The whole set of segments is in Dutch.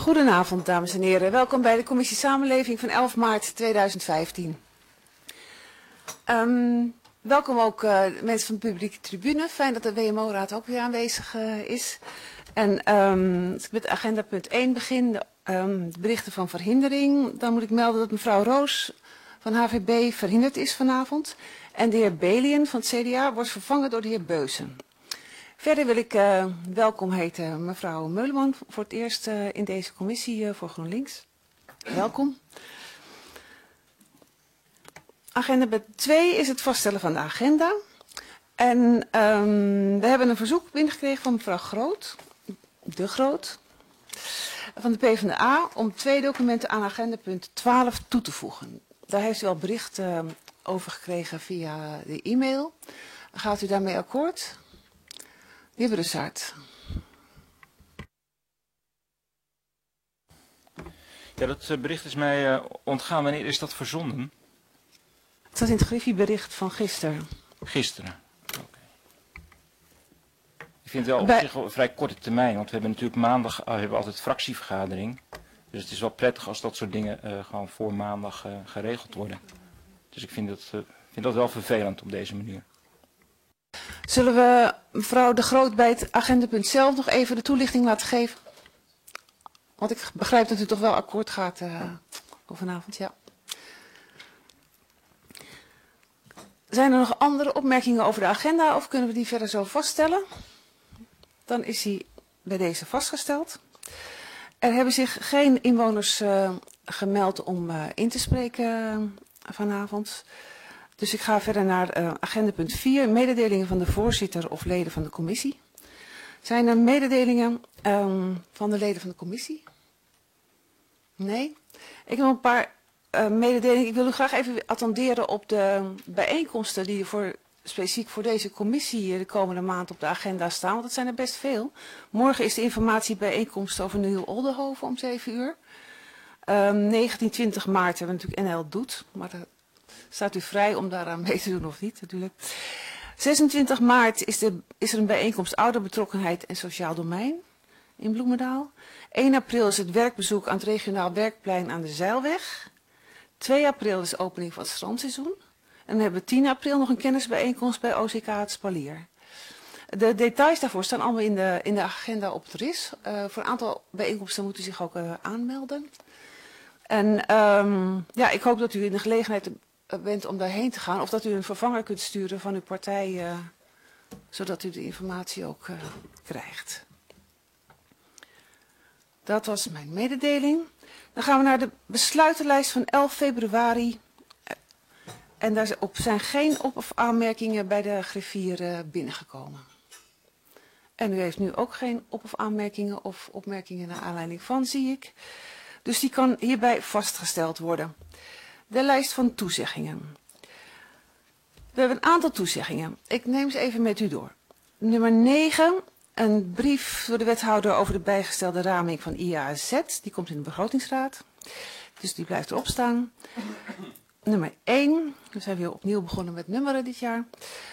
Goedenavond, dames en heren. Welkom bij de Commissie Samenleving van 11 maart 2015. Welkom ook mensen van de publieke tribune. Fijn dat de WMO-raad ook weer aanwezig is. En als ik met agenda punt 1 begin, de berichten van verhindering, dan moet ik melden dat mevrouw Roos van HVB verhinderd is vanavond. En de heer Belien van het CDA wordt vervangen door de heer Beusen. Verder wil ik welkom heten mevrouw Meuleman voor het eerst in deze commissie voor GroenLinks. Welkom. Agenda punt 2 is het vaststellen van de agenda. En we hebben een verzoek binnengekregen van mevrouw Groot, de Groot, van de PvdA om 2 documenten aan agenda punt 12 toe te voegen. Daar heeft u al bericht over gekregen via de e-mail. Gaat u daarmee akkoord? De heer Broussard. Ja, dat bericht is mij ontgaan. Wanneer is dat verzonden? Het staat in het griffiebericht van gisteren. Gisteren. Okay. Ik vind het wel op zich wel een vrij korte termijn, want we hebben natuurlijk maandag hebben we altijd fractievergadering. Dus het is wel prettig als dat soort dingen gewoon voor maandag geregeld worden. Dus ik vind dat wel vervelend op deze manier. Zullen we mevrouw De Groot bij het agendapunt zelf nog even de toelichting laten geven? Want ik begrijp dat u toch wel akkoord gaat vanavond, ja. Zijn er nog andere opmerkingen over de agenda of kunnen we die verder zo vaststellen? Dan is die bij deze vastgesteld. Er hebben zich geen inwoners gemeld om in te spreken vanavond. Dus ik ga verder naar agenda punt 4, mededelingen van de voorzitter of leden van de commissie. Zijn er mededelingen van de leden van de commissie? Nee? Ik heb nog een paar mededelingen. Ik wil u graag even attenderen op de bijeenkomsten die specifiek voor deze commissie de komende maand op de agenda staan. Want dat zijn er best veel. Morgen is de informatiebijeenkomst over Nieuw-Oldenhoven om 7 uur. 19, 20 maart hebben we natuurlijk NL Doet. Maar daar staat u vrij om daaraan mee te doen of niet natuurlijk. 26 maart is er een bijeenkomst ouderbetrokkenheid en sociaal domein in Bloemendaal. 1 april is het werkbezoek aan het regionaal werkplein aan de Zeilweg. 2 april is de opening van het strandseizoen. En dan hebben we 10 april nog een kennisbijeenkomst bij OCK het Spalier. De details daarvoor staan allemaal in de agenda op het RIS. Voor een aantal bijeenkomsten moet u zich ook aanmelden. En ja, ik hoop dat u in de gelegenheid bent om daarheen te gaan. Of dat u een vervanger kunt sturen van uw partij, zodat u de informatie ook krijgt. Dat was mijn mededeling. Dan gaan we naar de besluitenlijst van 11 februari. En daarop zijn geen op- of aanmerkingen bij de griffier binnengekomen. En u heeft nu ook geen op- of aanmerkingen of opmerkingen naar aanleiding van, zie ik. Dus die kan hierbij vastgesteld worden. De lijst van toezeggingen. We hebben een aantal toezeggingen. Ik neem ze even met u door. Nummer 9, een brief door de wethouder over de bijgestelde raming van IAZ. Die komt in de begrotingsraad. Dus die blijft erop staan. Nummer 1, we zijn weer opnieuw begonnen met nummeren dit jaar.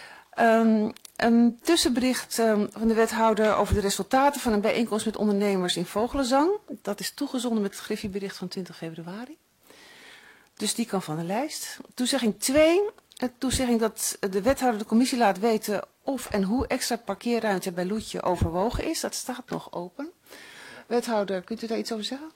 Een tussenbericht van de wethouder over de resultaten van een bijeenkomst met ondernemers in Vogelenzang. Dat is toegezonden met het griffiebericht van 20 februari. Dus die kan van de lijst. Toezegging 2, een toezegging dat de wethouder de commissie laat weten of en hoe extra parkeerruimte bij Loetje overwogen is. Dat staat nog open. Wethouder, kunt u daar iets over zeggen?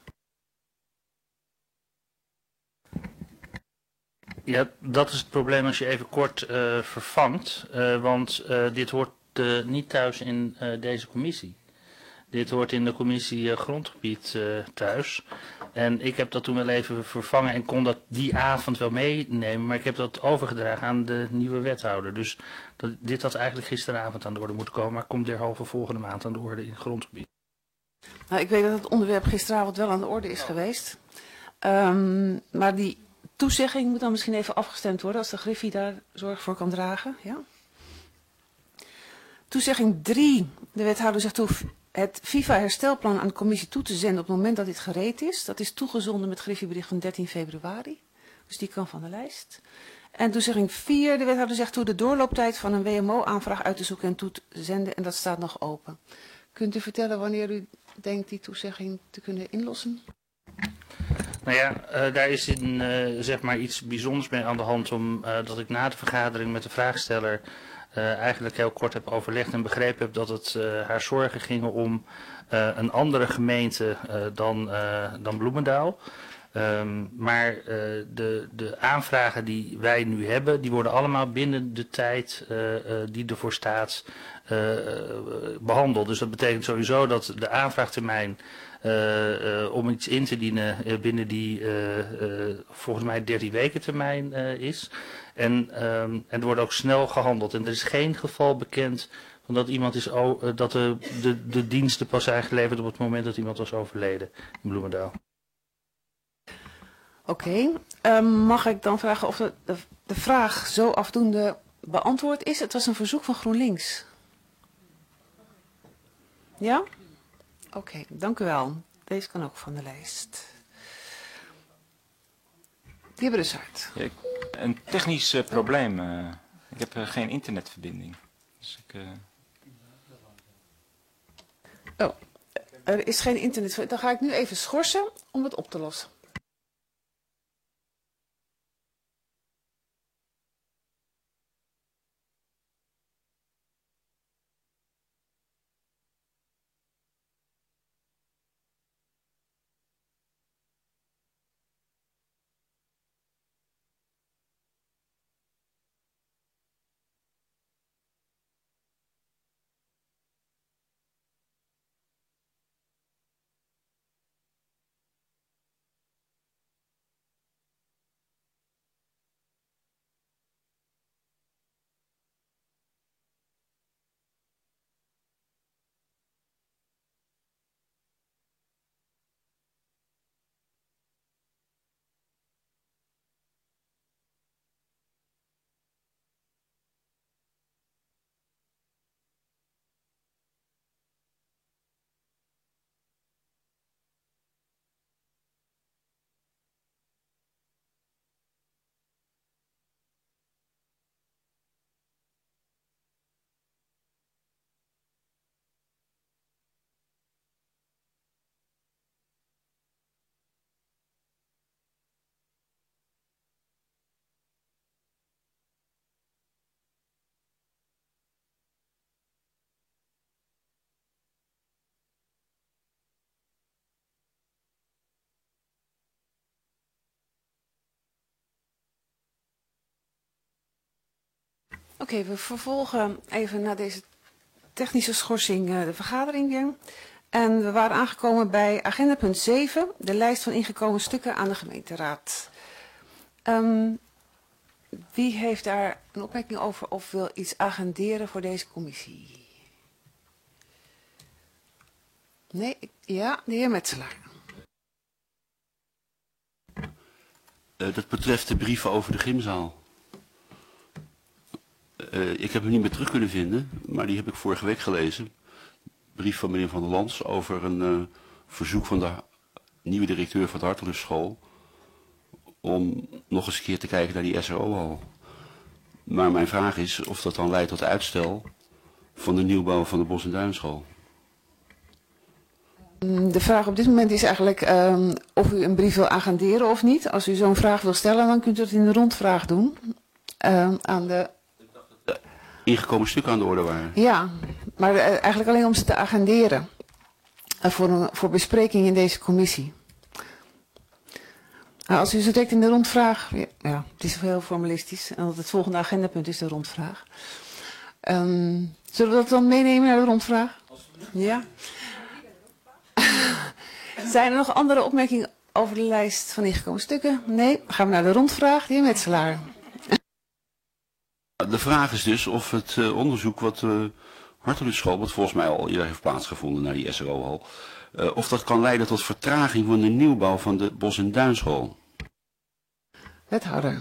Ja, dat is het probleem als je even kort vervangt, want dit hoort niet thuis in deze commissie. Dit hoort in de commissie grondgebied thuis. En ik heb dat toen wel even vervangen en kon dat die avond wel meenemen, maar ik heb dat overgedragen aan de nieuwe wethouder. Dus dit had eigenlijk gisteravond aan de orde moeten komen, maar komt derhalve volgende maand aan de orde in grondgebied. Nou, ik weet dat het onderwerp gisteravond wel aan de orde is geweest. Maar die toezegging moet dan misschien even afgestemd worden als de griffie daar zorg voor kan dragen. Ja? Toezegging 3. De wethouder zegt toe het FIFA-herstelplan aan de commissie toe te zenden op het moment dat dit gereed is. Dat is toegezonden met griffiebericht van 13 februari. Dus die kan van de lijst. En toezegging 4. De wethouder zegt toe de doorlooptijd van een WMO-aanvraag uit te zoeken en toe te zenden. En dat staat nog open. Kunt u vertellen wanneer u denkt die toezegging te kunnen inlossen? Nou ja, daar is zeg maar iets bijzonders mee aan de hand, omdat ik na de vergadering met de vraagsteller eigenlijk heel kort heb overlegd en begrepen heb dat het haar zorgen gingen om een andere gemeente dan Bloemendaal. Maar de aanvragen die wij nu hebben, die worden allemaal binnen de tijd die ervoor staat behandeld. Dus dat betekent sowieso dat de aanvraagtermijn om iets in te dienen binnen die volgens mij 13 weken termijn is. En er wordt ook snel gehandeld. En er is geen geval bekend van dat iemand is dat de diensten pas zijn geleverd op het moment dat iemand was overleden in Bloemendaal. Oké. Mag ik dan vragen of de vraag zo afdoende beantwoord is? Het was een verzoek van GroenLinks. Ja? Oké, dank u wel. Deze kan ook van de lijst. De heer Brussart. Ja, een technisch probleem. Ik heb geen internetverbinding. Dus Oh, er is geen internet. Dan ga ik nu even schorsen om het op te lossen. Oké, we vervolgen even na deze technische schorsing de vergadering weer. En we waren aangekomen bij agenda punt 7, de lijst van ingekomen stukken aan de gemeenteraad. Wie heeft daar een opmerking over of wil iets agenderen voor deze commissie? Nee, ja, de heer Metselaar. Dat betreft de brieven over de gymzaal. Ik heb hem niet meer terug kunnen vinden, maar die heb ik vorige week gelezen. Brief van meneer Van der Lans over een verzoek van de nieuwe directeur van de Hartelusschool om nog eens een keer te kijken naar die SRO-hal. Maar mijn vraag is of dat dan leidt tot uitstel van de nieuwbouw van de Bos- en Duinschool. De vraag op dit moment is eigenlijk of u een brief wil agenderen of niet. Als u zo'n vraag wil stellen, dan kunt u het in de rondvraag doen. Aan de ingekomen stukken aan de orde waren. Ja, maar eigenlijk alleen om ze te agenderen. Voor bespreking in deze commissie. Als u zo direct in de rondvraag... Ja, het is heel formalistisch. En het volgende agendapunt is de rondvraag. Zullen we dat dan meenemen naar de rondvraag? Ja. Zijn er nog andere opmerkingen over de lijst van ingekomen stukken? Nee, dan gaan we naar de rondvraag. De heer Metselaar. De vraag is dus of het onderzoek wat de Hartelusschool, wat volgens mij al eerder heeft plaatsgevonden naar die SRO-hal, of dat kan leiden tot vertraging van de nieuwbouw van de Bos- en Duinschool. Wethouder.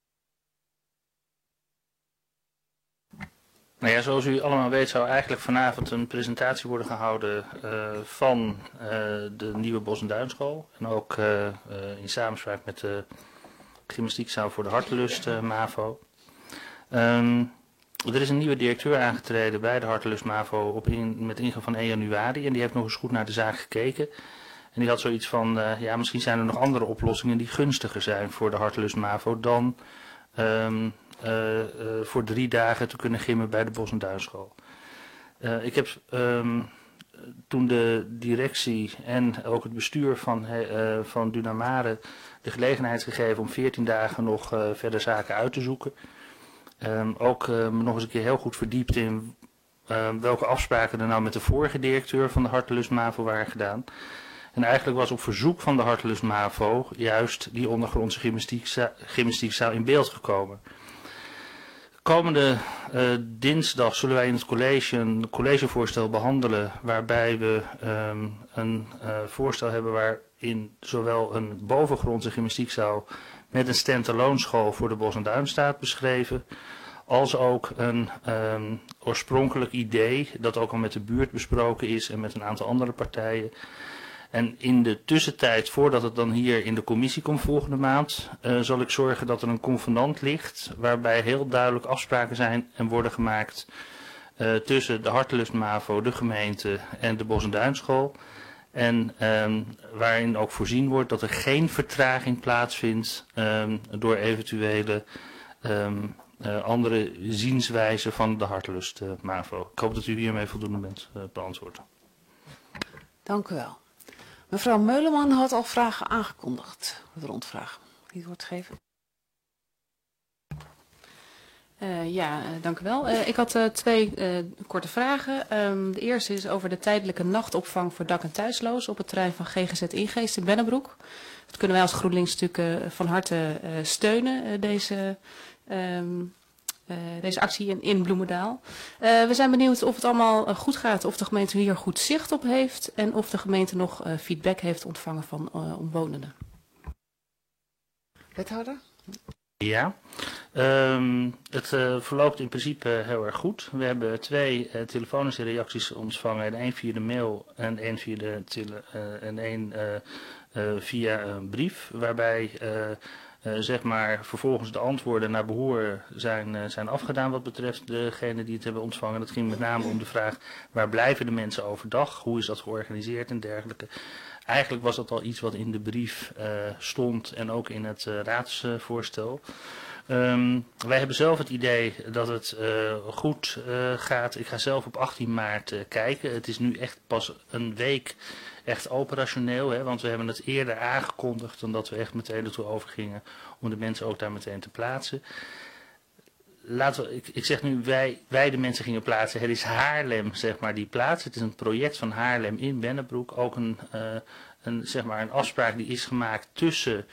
Nou ja, zoals u allemaal weet zou eigenlijk vanavond een presentatie worden gehouden van de nieuwe Bos- en Duinschool. En ook in samenspraak met de gymnastiekzaal voor de Hartelust MAVO. Er is een nieuwe directeur aangetreden bij de Hartelust MAVO met ingang van 1 januari. En die heeft nog eens goed naar de zaak gekeken. En die had zoiets van, misschien zijn er nog andere oplossingen die gunstiger zijn voor de Hartelust MAVO dan voor 3 dagen te kunnen gimmen bij de Bos- en Duinschool. Ik heb toen de directie en ook het bestuur van Dunamare de gelegenheid gegeven om 14 dagen nog verder zaken uit te zoeken. Ook nog eens een keer heel goed verdiept in welke afspraken er nou met de vorige directeur van de Hartelust MAVO waren gedaan. En eigenlijk was op verzoek van de Hartelust MAVO juist die ondergrondse gymnastiekzaal in beeld gekomen. Komende dinsdag zullen wij in het college een collegevoorstel behandelen waarbij we een voorstel hebben waarin zowel een bovengrondse gymnastiekzaal met een stand-alone school voor de Bos- en Duin staat beschreven, als ook een oorspronkelijk idee dat ook al met de buurt besproken is en met een aantal andere partijen. En in de tussentijd, voordat het dan hier in de commissie komt volgende maand, zal ik zorgen dat er een convenant ligt waarbij heel duidelijk afspraken zijn en worden gemaakt tussen de Hartelust MAVO, de gemeente en de Bos- en Duinschool. En waarin ook voorzien wordt dat er geen vertraging plaatsvindt door eventuele andere zienswijzen van de Hartelust MAVO. Ik hoop dat u hiermee voldoende bent beantwoord. Dank u wel. Mevrouw Meuleman had al vragen aangekondigd. De rondvraag. Die het woord geven. Dank u wel. Ik had 2 korte vragen. De eerste is over de tijdelijke nachtopvang voor dak- en thuislozen op het terrein van GGZ Ingeest in Bennebroek. Dat kunnen wij als GroenLinks natuurlijk van harte steunen, deze actie in Bloemendaal. We zijn benieuwd of het allemaal goed gaat, of de gemeente hier goed zicht op heeft en of de gemeente nog feedback heeft ontvangen van omwonenden. Wethouder? Ja, het verloopt in principe heel erg goed. We hebben 2 telefonische reacties ontvangen, 1 via de mail en 1 via een brief, waarbij vervolgens de antwoorden naar behoren zijn afgedaan wat betreft degene die het hebben ontvangen. Dat ging met name om de vraag, waar blijven de mensen overdag? Hoe is dat georganiseerd en dergelijke? Eigenlijk was dat al iets wat in de brief stond en ook in het raadsvoorstel. Wij hebben zelf het idee dat het goed gaat. Ik ga zelf op 18 maart kijken. Het is nu echt pas een week echt operationeel, hè, want we hebben het eerder aangekondigd dan dat we echt meteen ertoe overgingen om de mensen ook daar meteen te plaatsen. Ik zeg nu wij de mensen gingen plaatsen. Het is Haarlem die plaatst. Het is een project van Haarlem in Bennebroek. Ook een afspraak die is gemaakt tussen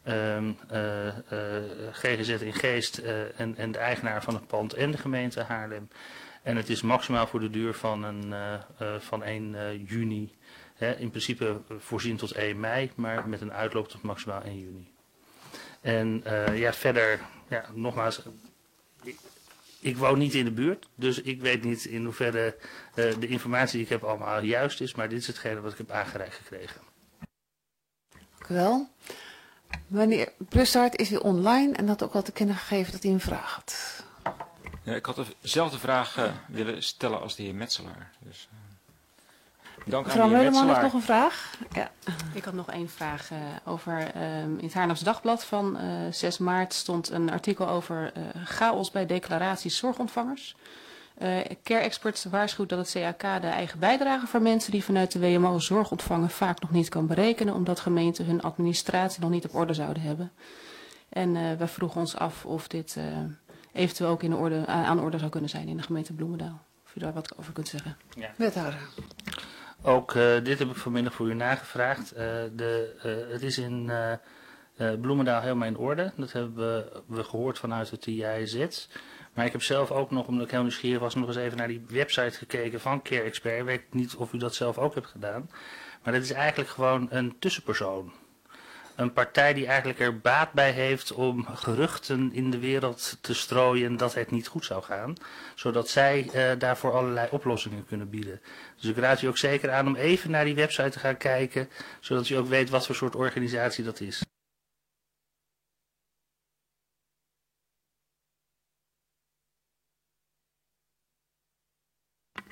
GGZ Ingeest en de eigenaar van het pand en de gemeente Haarlem. En het is maximaal voor de duur van 1 juni. In principe voorzien tot 1 mei, maar met een uitloop tot maximaal 1 juni. En verder, nogmaals, ik woon niet in de buurt, dus ik weet niet in hoeverre de informatie die ik heb allemaal juist is, maar dit is hetgene wat ik heb aangereikt gekregen. Dank u wel. Meneer Plussart is weer online en had ook al te kennen gegeven dat hij een vraag had. Ja, ik had dezelfde vraag willen stellen als de heer Metselaar. Dus, dank aan de heer Meuleman Metselaar. heeft nog een vraag. Ja. Ik had nog 1 vraag over, in het Haarlems Dagblad van 6 maart stond een artikel over chaos bij declaraties zorgontvangers. Care Experts waarschuwt dat het CAK de eigen bijdrage voor mensen die vanuit de WMO zorg ontvangen vaak nog niet kan berekenen, omdat gemeenten hun administratie nog niet op orde zouden hebben. En wij vroegen ons af of dit eventueel ook aan de orde zou kunnen zijn in de gemeente Bloemendaal. Of u daar wat over kunt zeggen. Ja. Wethouder. Ook dit heb ik vanmiddag voor u nagevraagd. Het is in Bloemendaal helemaal in orde. Dat hebben we gehoord vanuit het TIZ. Maar ik heb zelf ook nog, omdat ik heel nieuwsgierig was, nog eens even naar die website gekeken van Care Expert. Ik weet niet of u dat zelf ook hebt gedaan. Maar dat is eigenlijk gewoon een tussenpersoon. Een partij die eigenlijk er baat bij heeft om geruchten in de wereld te strooien dat het niet goed zou gaan. Zodat zij daarvoor allerlei oplossingen kunnen bieden. Dus ik raad u ook zeker aan om even naar die website te gaan kijken. Zodat u ook weet wat voor soort organisatie dat is.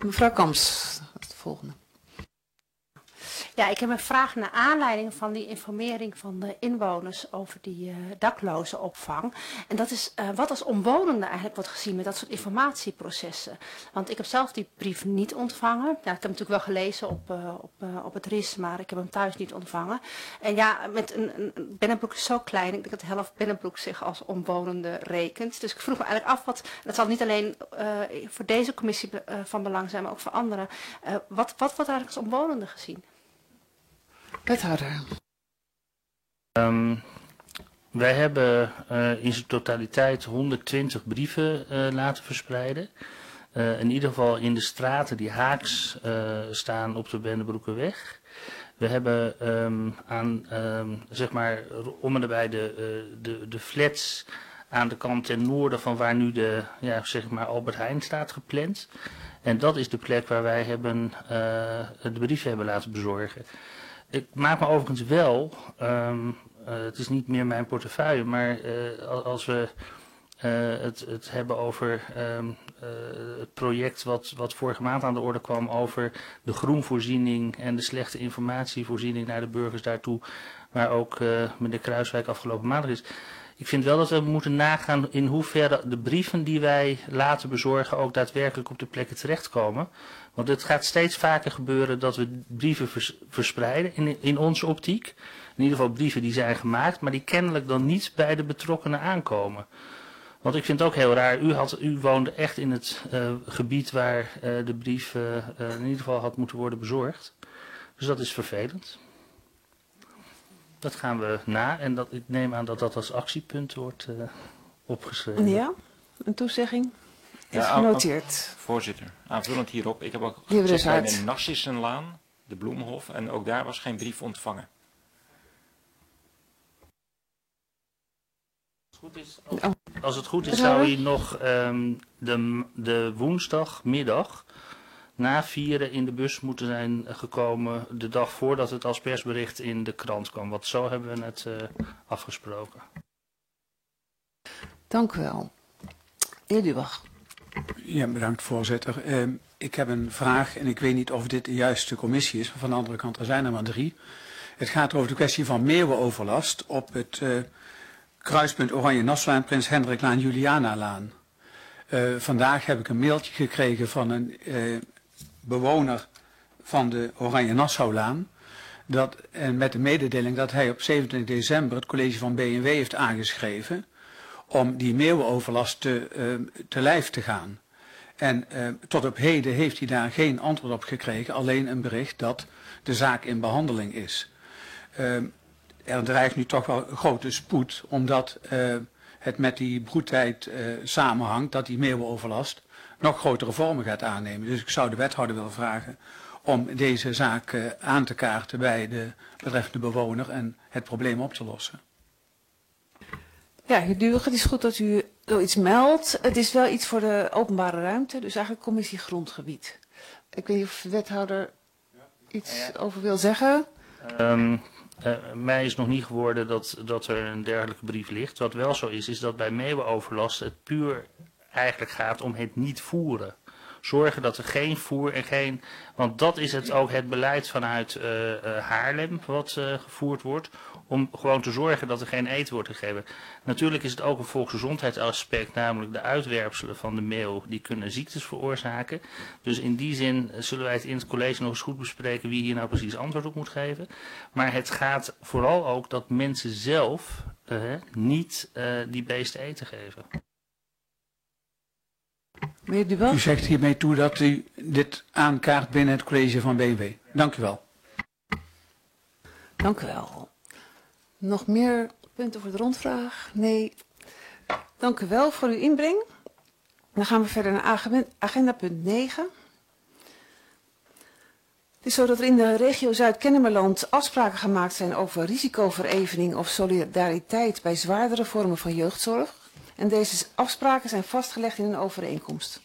Mevrouw Kamps, het volgende. Ja, ik heb een vraag naar aanleiding van die informering van de inwoners over die daklozenopvang. En dat is wat als omwonende eigenlijk wordt gezien met dat soort informatieprocessen. Want ik heb zelf die brief niet ontvangen. Ja, ik heb hem natuurlijk wel gelezen op het RIS, maar ik heb hem thuis niet ontvangen. En ja, met een Bennebroek is zo klein, ik denk dat de helft Bennebroek zich als omwonende rekent. Dus ik vroeg me eigenlijk af, dat zal niet alleen voor deze commissie van belang zijn, maar ook voor anderen. Wat wordt eigenlijk als omwonende gezien? Wethouder. Wij hebben in zijn totaliteit 120 brieven laten verspreiden. In ieder geval in de straten die haaks staan op de Bennebroekerweg. We hebben zeg maar om en nabij de flats aan de kant ten noorden van waar nu de zeg maar Albert Heijn staat gepland. En dat is de plek waar wij de brieven hebben laten bezorgen. Ik maak me overigens wel, het is niet meer mijn portefeuille, maar als we het hebben over het project wat vorige maand aan de orde kwam over de groenvoorziening en de slechte informatievoorziening naar de burgers daartoe, waar ook meneer Kruiswijk afgelopen maandag is. Ik vind wel dat we moeten nagaan in hoeverre de brieven die wij laten bezorgen ook daadwerkelijk op de plekken terechtkomen. Want het gaat steeds vaker gebeuren dat we brieven verspreiden in onze optiek. In ieder geval brieven die zijn gemaakt, maar die kennelijk dan niet bij de betrokkenen aankomen. Want ik vind het ook heel raar, u woonde echt in het gebied waar de brief in ieder geval had moeten worden bezorgd. Dus dat is vervelend. Dat gaan we na en ik neem aan dat dat als actiepunt wordt opgeschreven. Ja, een toezegging is genoteerd. Voorzitter, aanvullend hierop. Ik heb ook gezegd gezegd bij de Narcissenlaan, de Bloemhof, en ook daar was geen brief ontvangen. Als het goed is zou hij nog de woensdagmiddag na 4 in de bus moeten zijn gekomen de dag voordat het als persbericht in de krant kwam. Want zo hebben we het afgesproken. Dank u wel. Heer Dubach. Ja, bedankt voorzitter. Ik heb een vraag en ik weet niet of dit de juiste commissie is, maar van de andere kant er zijn er maar 3. Het gaat over de kwestie van meeuwenoverlast op het kruispunt Oranje-Nassaulaan, Prins Hendriklaan, Julianalaan. Vandaag heb ik een mailtje gekregen van een bewoner van de Oranje-Nassaulaan. Met de mededeling dat hij op 27 december het college van B&W heeft aangeschreven om die meeuwenoverlast te lijf te gaan. En tot op heden heeft hij daar geen antwoord op gekregen, alleen een bericht dat de zaak in behandeling is. Er dreigt nu toch wel grote spoed, omdat het met die broedtijd samenhangt, dat die meeuwenoverlast nog grotere vormen gaat aannemen. Dus ik zou de wethouder willen vragen om deze zaak aan te kaarten bij de betreffende bewoner en het probleem op te lossen. Ja, heer Dubach, het is goed dat u zoiets meldt. Het is wel iets voor de openbare ruimte, dus eigenlijk commissie grondgebied. Ik weet niet of de wethouder iets over wil zeggen. Mij is nog niet geworden dat er een dergelijke brief ligt. Wat wel zo is dat bij meeuwenoverlast het puur eigenlijk gaat om het niet voeren. Zorgen dat er geen voer en geen... Want dat is ook het beleid vanuit Haarlem wat gevoerd wordt. Om gewoon te zorgen dat er geen eten wordt gegeven. Natuurlijk is het ook een volksgezondheidsaspect. Namelijk de uitwerpselen van de meeuw. Die kunnen ziektes veroorzaken. Dus in die zin zullen wij het in het college nog eens goed bespreken. Wie hier nou precies antwoord op moet geven. Maar het gaat vooral ook dat mensen zelf niet die beesten eten geven. Meneer Dubach? U zegt hiermee toe dat u dit aankaart binnen het college van B&W. Dank u wel. Dank u wel. Nog meer punten voor de rondvraag? Nee. Dank u wel voor uw inbreng. Dan gaan we verder naar agenda punt 9. Het is zo dat er in de regio Zuid-Kennemerland afspraken gemaakt zijn over risicoverevening of solidariteit bij zwaardere vormen van jeugdzorg. En deze afspraken zijn vastgelegd in een overeenkomst.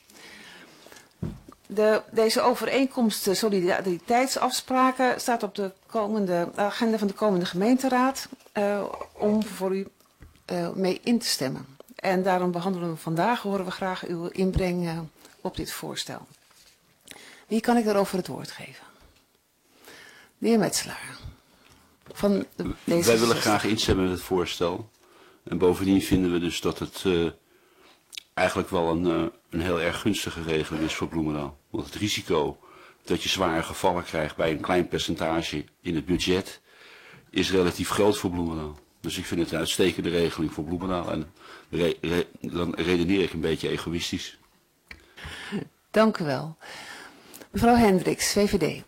Deze overeenkomst, solidariteitsafspraken, staat op de agenda van de komende gemeenteraad om voor u mee in te stemmen. En daarom behandelen we vandaag, horen we graag uw inbreng op dit voorstel. Wie kan ik daarover het woord geven? De heer Metselaar. Van deze Wij willen graag instemmen met het voorstel. En bovendien vinden we dus dat het eigenlijk wel een heel erg gunstige regeling is voor Bloemendaal. Want het risico dat je zware gevallen krijgt bij een klein percentage in het budget is relatief groot voor Bloemendaal. Dus ik vind het een uitstekende regeling voor Bloemendaal. En dan redeneer ik een beetje egoïstisch. Dank u wel. Mevrouw Hendricks, VVD.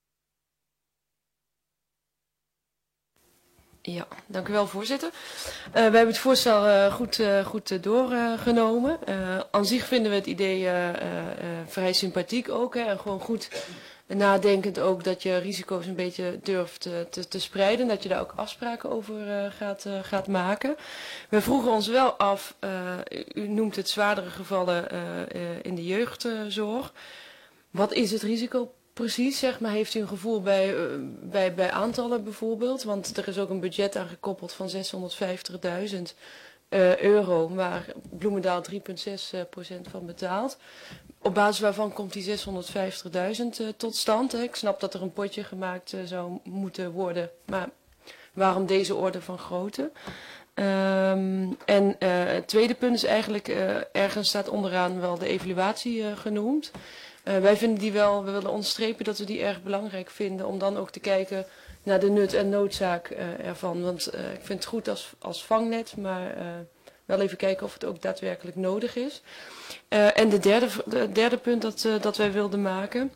Ja, dank u wel, voorzitter. We hebben het voorstel goed doorgenomen. Aan zich vinden we het idee vrij sympathiek ook. Hè, en gewoon goed nadenkend ook dat je risico's een beetje durft te spreiden. Dat je daar ook afspraken over gaat maken. We vroegen ons wel af, u noemt het zwaardere gevallen in de jeugdzorg. Wat is het risico precies, zeg maar? Heeft u een gevoel bij aantallen bijvoorbeeld? Want er is ook een budget aan gekoppeld van 650.000 euro, waar Bloemendaal 3,6% van betaalt. Op basis waarvan komt die 650.000 tot stand? Hè? Ik snap dat er een potje gemaakt zou moeten worden, maar waarom deze orde van grootte? Het tweede punt is eigenlijk, ergens staat onderaan wel de evaluatie genoemd. Wij vinden die wel, we willen onderstrepen dat we die erg belangrijk vinden om dan ook te kijken naar de nut en noodzaak ervan. Want ik vind het goed als vangnet, maar wel even kijken of het ook daadwerkelijk nodig is. En de derde punt dat wij wilden maken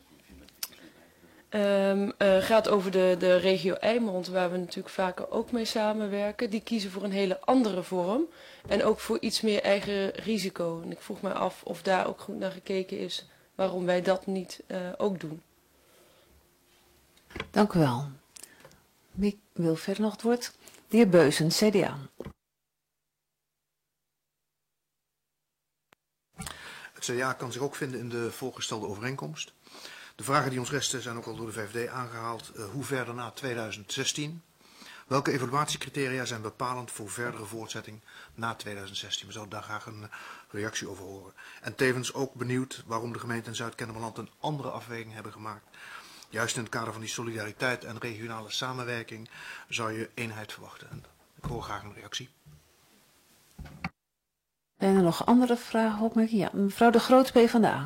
gaat over de regio Eimond, waar we natuurlijk vaker ook mee samenwerken. Die kiezen voor een hele andere vorm en ook voor iets meer eigen risico. En ik vroeg me af of daar ook goed naar gekeken is waarom wij dat niet ook doen. Dank u wel. Wie wil verder nog het woord? De heer Beusen, CDA. Het CDA kan zich ook vinden in de voorgestelde overeenkomst. De vragen die ons resten zijn ook al door de VVD aangehaald. Hoe verder na 2016? Welke evaluatiecriteria zijn bepalend voor verdere voortzetting na 2016? We zouden daar graag een reactie over horen. En tevens ook benieuwd waarom de gemeenten in Zuid-Kennemerland een andere afweging hebben gemaakt. Juist in het kader van die solidariteit en regionale samenwerking zou je eenheid verwachten. En ik hoor graag een reactie. En er nog andere vragen, opmerkingen? Ja, mevrouw De Groot, PvdA.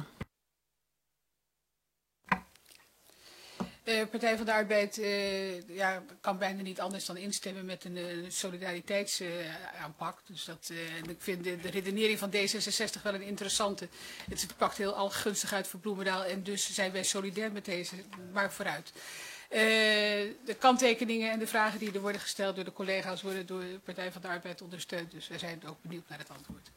Partij van de Arbeid kan bijna niet anders dan instemmen met een solidariteitsaanpak. Dus ik vind de redenering van D66 wel een interessante. Het pakt heel al gunstig uit voor Bloemendaal en dus zijn wij solidair met deze, maar vooruit. De kanttekeningen en de vragen die er worden gesteld door de collega's worden door de Partij van de Arbeid ondersteund. Dus wij zijn ook benieuwd naar het antwoord.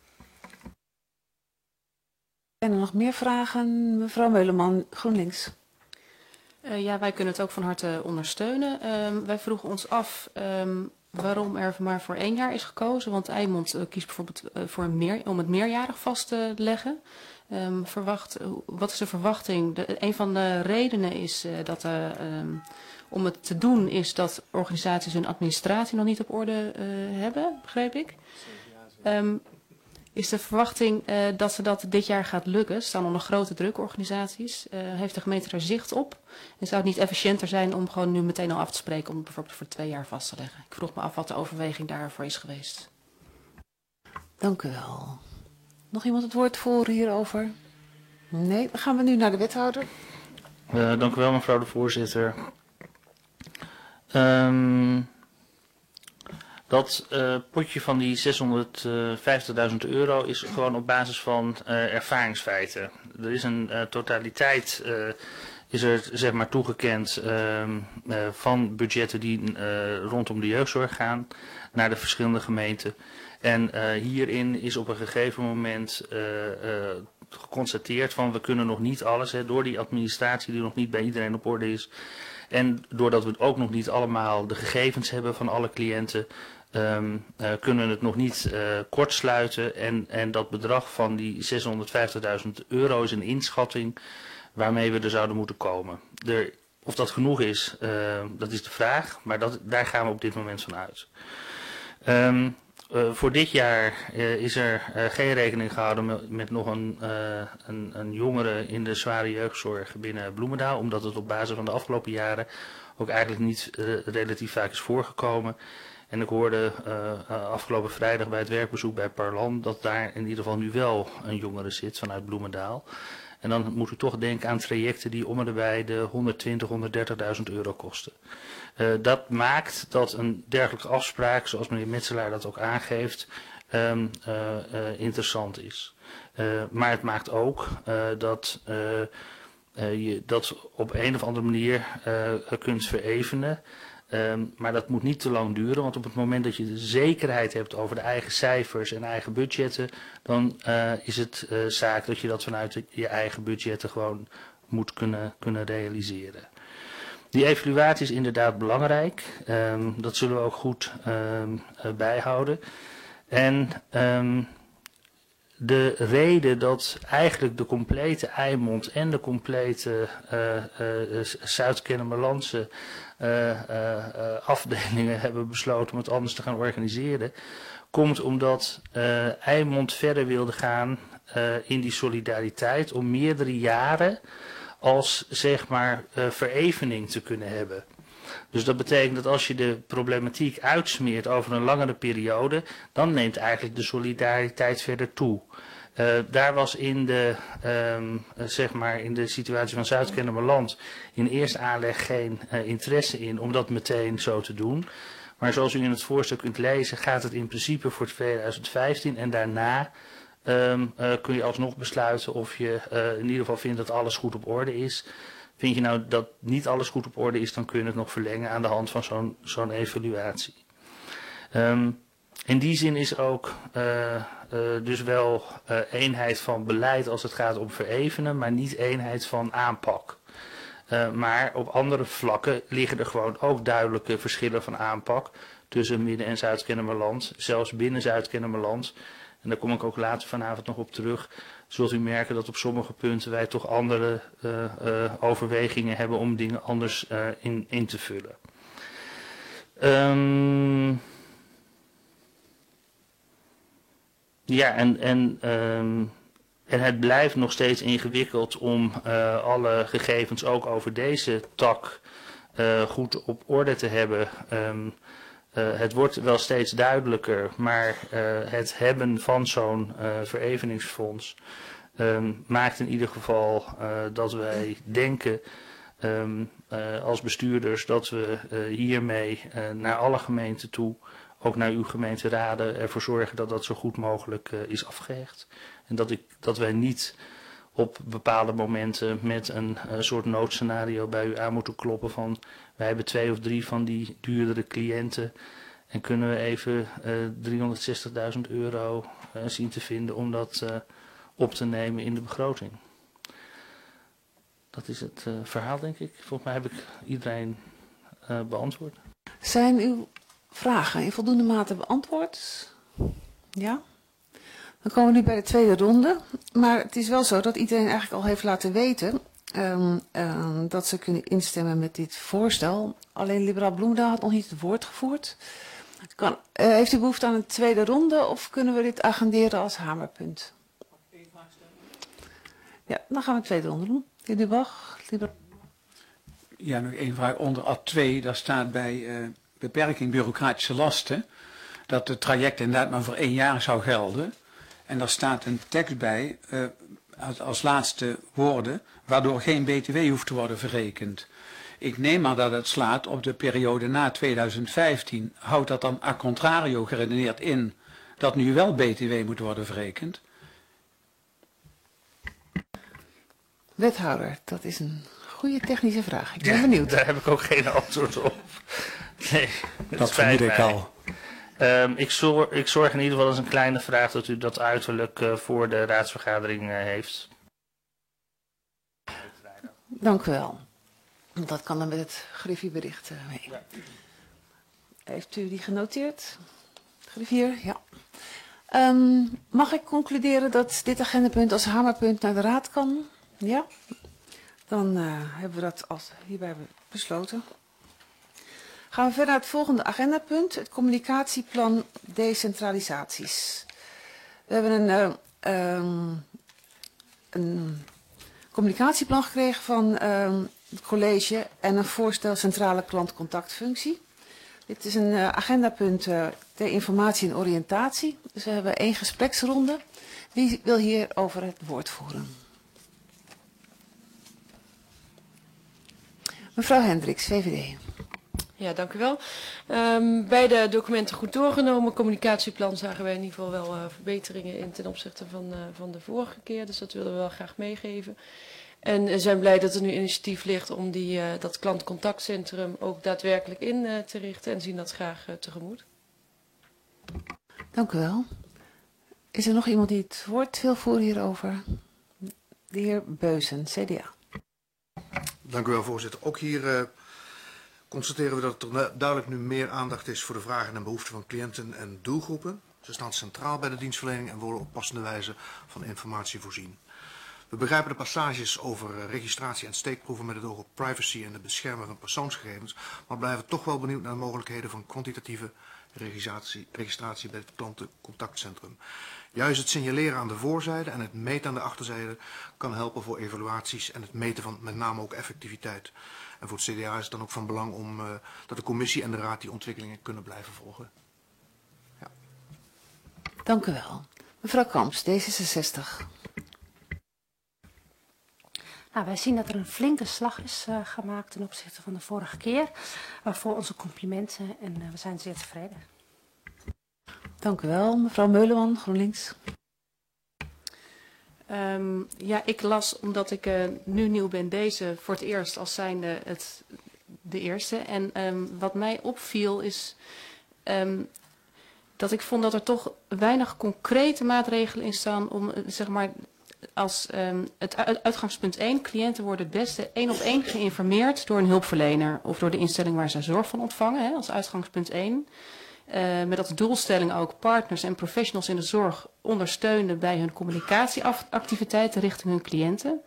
En er nog meer vragen? Mevrouw Meuleman, GroenLinks. Ja, wij kunnen het ook van harte ondersteunen. Wij vroegen ons af waarom er maar voor 1 jaar is gekozen. Want Eimond kiest bijvoorbeeld om het meerjarig vast te leggen. Wat is de verwachting? Een van de redenen is om het te doen is dat organisaties hun administratie nog niet op orde hebben, begreep ik. Is de verwachting dat ze dat dit jaar gaat lukken? Er staan onder grote druk organisaties. Heeft de gemeente er zicht op? En zou het niet efficiënter zijn om gewoon nu meteen al af te spreken om het bijvoorbeeld voor 2 jaar vast te leggen? Ik vroeg me af wat de overweging daarvoor is geweest. Dank u wel. Nog iemand het woord voeren hierover? Nee, dan gaan we nu naar de wethouder. Dank u wel, mevrouw de voorzitter. Dat potje van die 650.000 euro is gewoon op basis van ervaringsfeiten. Er is een totaliteit is er zeg maar toegekend van budgetten die rondom de jeugdzorg gaan naar de verschillende gemeenten. En hierin is op een gegeven moment geconstateerd van we kunnen nog niet alles, door die administratie die nog niet bij iedereen op orde is. En doordat we ook nog niet allemaal de gegevens hebben van alle cliënten, kunnen we het nog niet kortsluiten. En dat bedrag van die 650.000 euro is een inschatting waarmee we er zouden moeten komen. Of dat genoeg is, dat is de vraag, maar daar gaan we op dit moment van uit. Voor dit jaar is er geen rekening gehouden met nog een jongere in de zware jeugdzorg binnen Bloemendaal. Omdat het op basis van de afgelopen jaren ook eigenlijk niet relatief vaak is voorgekomen. En ik hoorde afgelopen vrijdag bij het werkbezoek bij Parlan dat daar in ieder geval nu wel een jongere zit vanuit Bloemendaal. En dan moet u toch denken aan trajecten die om en erbij de 120.000, 130.000 euro kosten. Dat maakt dat een dergelijke afspraak, zoals meneer Metselaar dat ook aangeeft, interessant is. Maar het maakt ook dat je dat op een of andere manier kunt verevenen. Maar dat moet niet te lang duren, want op het moment dat je de zekerheid hebt over de eigen cijfers en eigen budgetten, dan is het zaak dat je dat vanuit je eigen budgetten gewoon moet kunnen realiseren. Die evaluatie is inderdaad belangrijk, dat zullen we ook goed bijhouden. En de reden dat eigenlijk de complete Eimond en de complete Zuid-Kennemerlandse afdelingen hebben besloten om het anders te gaan organiseren, komt omdat Eimond verder wilde gaan in die solidariteit om meerdere jaren als zeg maar verevening te kunnen hebben. Dus dat betekent dat als je de problematiek uitsmeert over een langere periode, dan neemt eigenlijk de solidariteit verder toe. Daar was in de, zeg maar in de situatie van Zuid-Kennemerland in eerste aanleg geen interesse in om dat meteen zo te doen. Maar zoals u in het voorstel kunt lezen gaat het in principe voor 2015 en daarna kun je alsnog besluiten of je in ieder geval vindt dat alles goed op orde is. Vind je nou dat niet alles goed op orde is, dan kun je het nog verlengen aan de hand van zo'n evaluatie. In die zin is ook dus wel eenheid van beleid als het gaat om verevenen, maar niet eenheid van aanpak. Maar op andere vlakken liggen er gewoon ook duidelijke verschillen van aanpak tussen Midden- en Zuid-Kennemerland, zelfs binnen Zuid-Kennemerland. En daar kom ik ook later vanavond nog op terug. Zult u merken dat op sommige punten wij toch andere overwegingen hebben om dingen anders in te vullen. Ja, en het blijft nog steeds ingewikkeld om alle gegevens ook over deze tak goed op orde te hebben. Het wordt wel steeds duidelijker, maar het hebben van zo'n vereveningsfonds maakt in ieder geval dat wij denken als bestuurders dat we hiermee naar alle gemeenten toe, ook naar uw gemeenteraden, ervoor zorgen dat dat zo goed mogelijk is afgehecht. En dat wij niet op bepaalde momenten met een soort noodscenario bij u aan moeten kloppen van wij hebben 2 of 3 van die duurdere cliënten en kunnen we even 360.000 euro zien te vinden om dat op te nemen in de begroting. Dat is het verhaal, denk ik. Volgens mij heb ik iedereen beantwoord. Zijn uw vragen in voldoende mate beantwoord? Ja? Dan komen we nu bij de tweede ronde. Maar het is wel zo dat iedereen eigenlijk al heeft laten weten dat ze kunnen instemmen met dit voorstel. Alleen Liberaal Bloemendaal had nog niet het woord gevoerd. Heeft u behoefte aan een tweede ronde of kunnen we dit agenderen als hamerpunt? Ja, dan gaan we een tweede ronde doen. De heer Bach, Ja, nog één vraag. Onder ad 2, daar staat bij beperking bureaucratische lasten dat het traject inderdaad maar voor 1 jaar zou gelden. En daar staat een tekst bij, als laatste woorden, waardoor geen btw hoeft te worden verrekend. Ik neem maar dat het slaat op de periode na 2015. Houdt dat dan a contrario geredeneerd in dat nu wel btw moet worden verrekend? Wethouder, dat is een goede technische vraag. Ik ben benieuwd. Daar heb ik ook geen antwoord op. Nee, dat vermoed ik al. Ik zorg in ieder geval als een kleine vraag dat u dat uiterlijk voor de raadsvergadering heeft. Dank u wel. Dat kan dan met het griffiebericht mee. Ja. Heeft u die genoteerd? Griffier? Ja. Mag ik concluderen dat dit agendapunt als hamerpunt naar de raad kan? Ja? Dan hebben we dat hierbij besloten. Gaan we verder naar het volgende agendapunt, het communicatieplan decentralisaties. We hebben een communicatieplan gekregen van het college en een voorstel centrale klantcontactfunctie. Dit is een agendapunt ter informatie en oriëntatie. Dus we hebben 1 gespreksronde. Wie wil hierover het woord voeren? Mevrouw Hendricks, VVD. Ja, dank u wel. Beide documenten goed doorgenomen. Communicatieplan zagen wij in ieder geval wel verbeteringen in ten opzichte van de vorige keer. Dus dat willen we wel graag meegeven. En zijn blij dat er nu initiatief ligt om dat klantcontactcentrum ook daadwerkelijk in te richten. En zien dat graag tegemoet. Dank u wel. Is er nog iemand die het woord wil voeren hierover? De heer Beusen, CDA. Dank u wel, voorzitter. Ook hier constateren we dat er duidelijk nu meer aandacht is voor de vragen en behoeften van cliënten en doelgroepen. Ze staan centraal bij de dienstverlening en worden op passende wijze van informatie voorzien. We begrijpen de passages over registratie en steekproeven met het oog op privacy en het beschermen van persoonsgegevens, maar blijven toch wel benieuwd naar de mogelijkheden van kwantitatieve registratie bij het klantencontactcentrum. Juist het signaleren aan de voorzijde en het meten aan de achterzijde kan helpen voor evaluaties en het meten van met name ook effectiviteit. En voor het CDA is het dan ook van belang dat de commissie en de raad die ontwikkelingen kunnen blijven volgen. Ja. Dank u wel. Mevrouw Kamps, D66. Nou, wij zien dat er een flinke slag is gemaakt ten opzichte van de vorige keer. Voor onze complimenten en we zijn zeer tevreden. Dank u wel. Mevrouw Meuleman, GroenLinks. Ja, ik las, omdat ik nu nieuw ben, deze voor het eerst als zijnde de eerste. En wat mij opviel is dat ik vond dat er toch weinig concrete maatregelen in staan om, zeg maar, als het uitgangspunt 1, cliënten worden het beste 1-op-1 geïnformeerd door een hulpverlener of door de instelling waar ze zorg van ontvangen, hè, als uitgangspunt 1. Met als doelstelling ook partners en professionals in de zorg ondersteunen bij hun communicatieactiviteiten richting hun cliënten.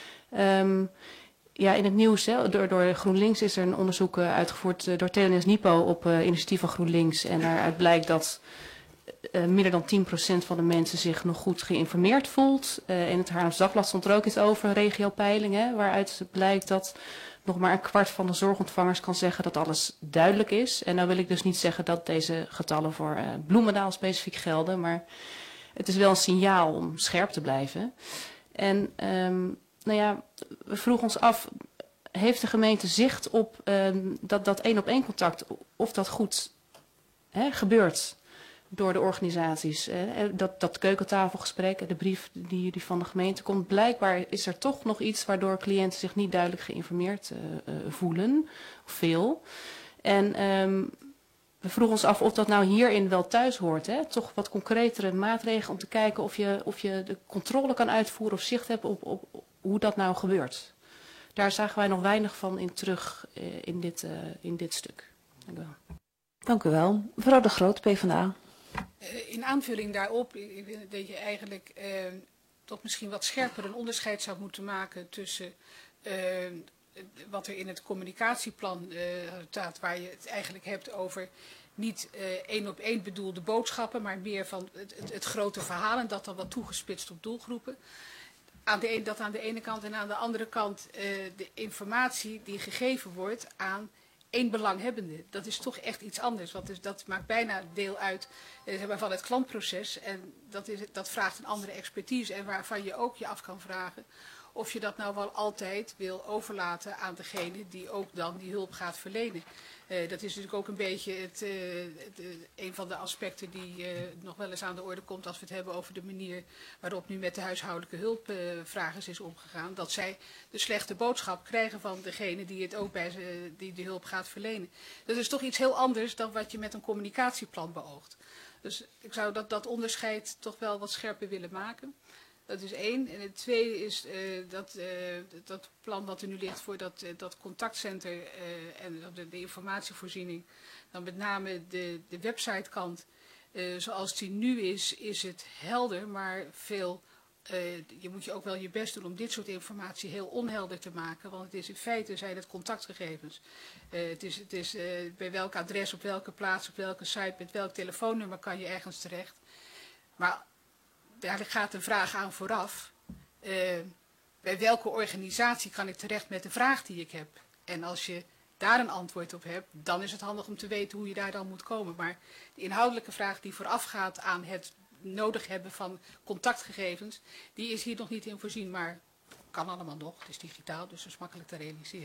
Ja, in het nieuws, hè, door GroenLinks is er een onderzoek uitgevoerd door Telenis Nipo op initiatief van GroenLinks. En daaruit blijkt dat minder dan 10% van de mensen zich nog goed geïnformeerd voelt. In het Haarlems Dagblad stond er ook iets over, een regiopeiling, hè, waaruit blijkt dat nog maar 1/4 van de zorgontvangers kan zeggen dat alles duidelijk is. En nou wil ik dus niet zeggen dat deze getallen voor Bloemendaal specifiek gelden, maar het is wel een signaal om scherp te blijven. En nou ja, we vroegen ons af, heeft de gemeente zicht op dat 1-op-1 contact, of dat goed gebeurt door de organisaties? Dat keukentafelgesprek, de brief die van de gemeente komt, blijkbaar is er toch nog iets waardoor cliënten zich niet duidelijk geïnformeerd voelen, of veel. En we vroegen ons af of dat nou hierin wel thuis hoort. Hè? Toch wat concretere maatregelen om te kijken of je de controle kan uitvoeren of zicht hebt op hoe dat nou gebeurt. Daar zagen wij nog weinig van in terug in dit stuk. Dank u wel. Dank u wel. Mevrouw De Groot, PvdA. In aanvulling daarop, ik vind dat je eigenlijk toch misschien wat scherper een onderscheid zou moeten maken tussen wat er in het communicatieplan staat, waar je het eigenlijk hebt over niet 1-op-1 bedoelde boodschappen, maar meer van het grote verhaal en dat dan wat toegespitst op doelgroepen. Dat aan de ene kant en aan de andere kant de informatie die gegeven wordt aan één belanghebbende. Dat is toch echt iets anders. Want dat maakt bijna deel uit van het klantproces. En dat vraagt een andere expertise. En waarvan je ook je af kan vragen of je dat nou wel altijd wil overlaten aan degene die ook dan die hulp gaat verlenen. Dat is natuurlijk ook een beetje een van de aspecten die nog wel eens aan de orde komt als we het hebben over de manier waarop nu met de huishoudelijke hulpvragers is omgegaan. Dat zij de slechte boodschap krijgen van degene die het ook die de hulp gaat verlenen. Dat is toch iets heel anders dan wat je met een communicatieplan beoogt. Dus ik zou dat onderscheid toch wel wat scherper willen maken. Dat is 1. En het tweede is dat plan wat er nu ligt voor dat contactcenter en de informatievoorziening. Dan met name de websitekant. Zoals die nu is het helder, maar veel je moet je ook wel je best doen om dit soort informatie heel onhelder te maken. Want het is in feite zijn het contactgegevens. Het is bij welk adres, op welke plaats, op welke site, met welk telefoonnummer kan je ergens terecht. Maar eigenlijk gaat de vraag aan vooraf. Bij welke organisatie kan ik terecht met de vraag die ik heb? En als je daar een antwoord op hebt, dan is het handig om te weten hoe je daar dan moet komen. Maar de inhoudelijke vraag die voorafgaat aan het nodig hebben van contactgegevens, die is hier nog niet in voorzien, maar kan allemaal nog. Het is digitaal, dus dat is makkelijk te realiseren.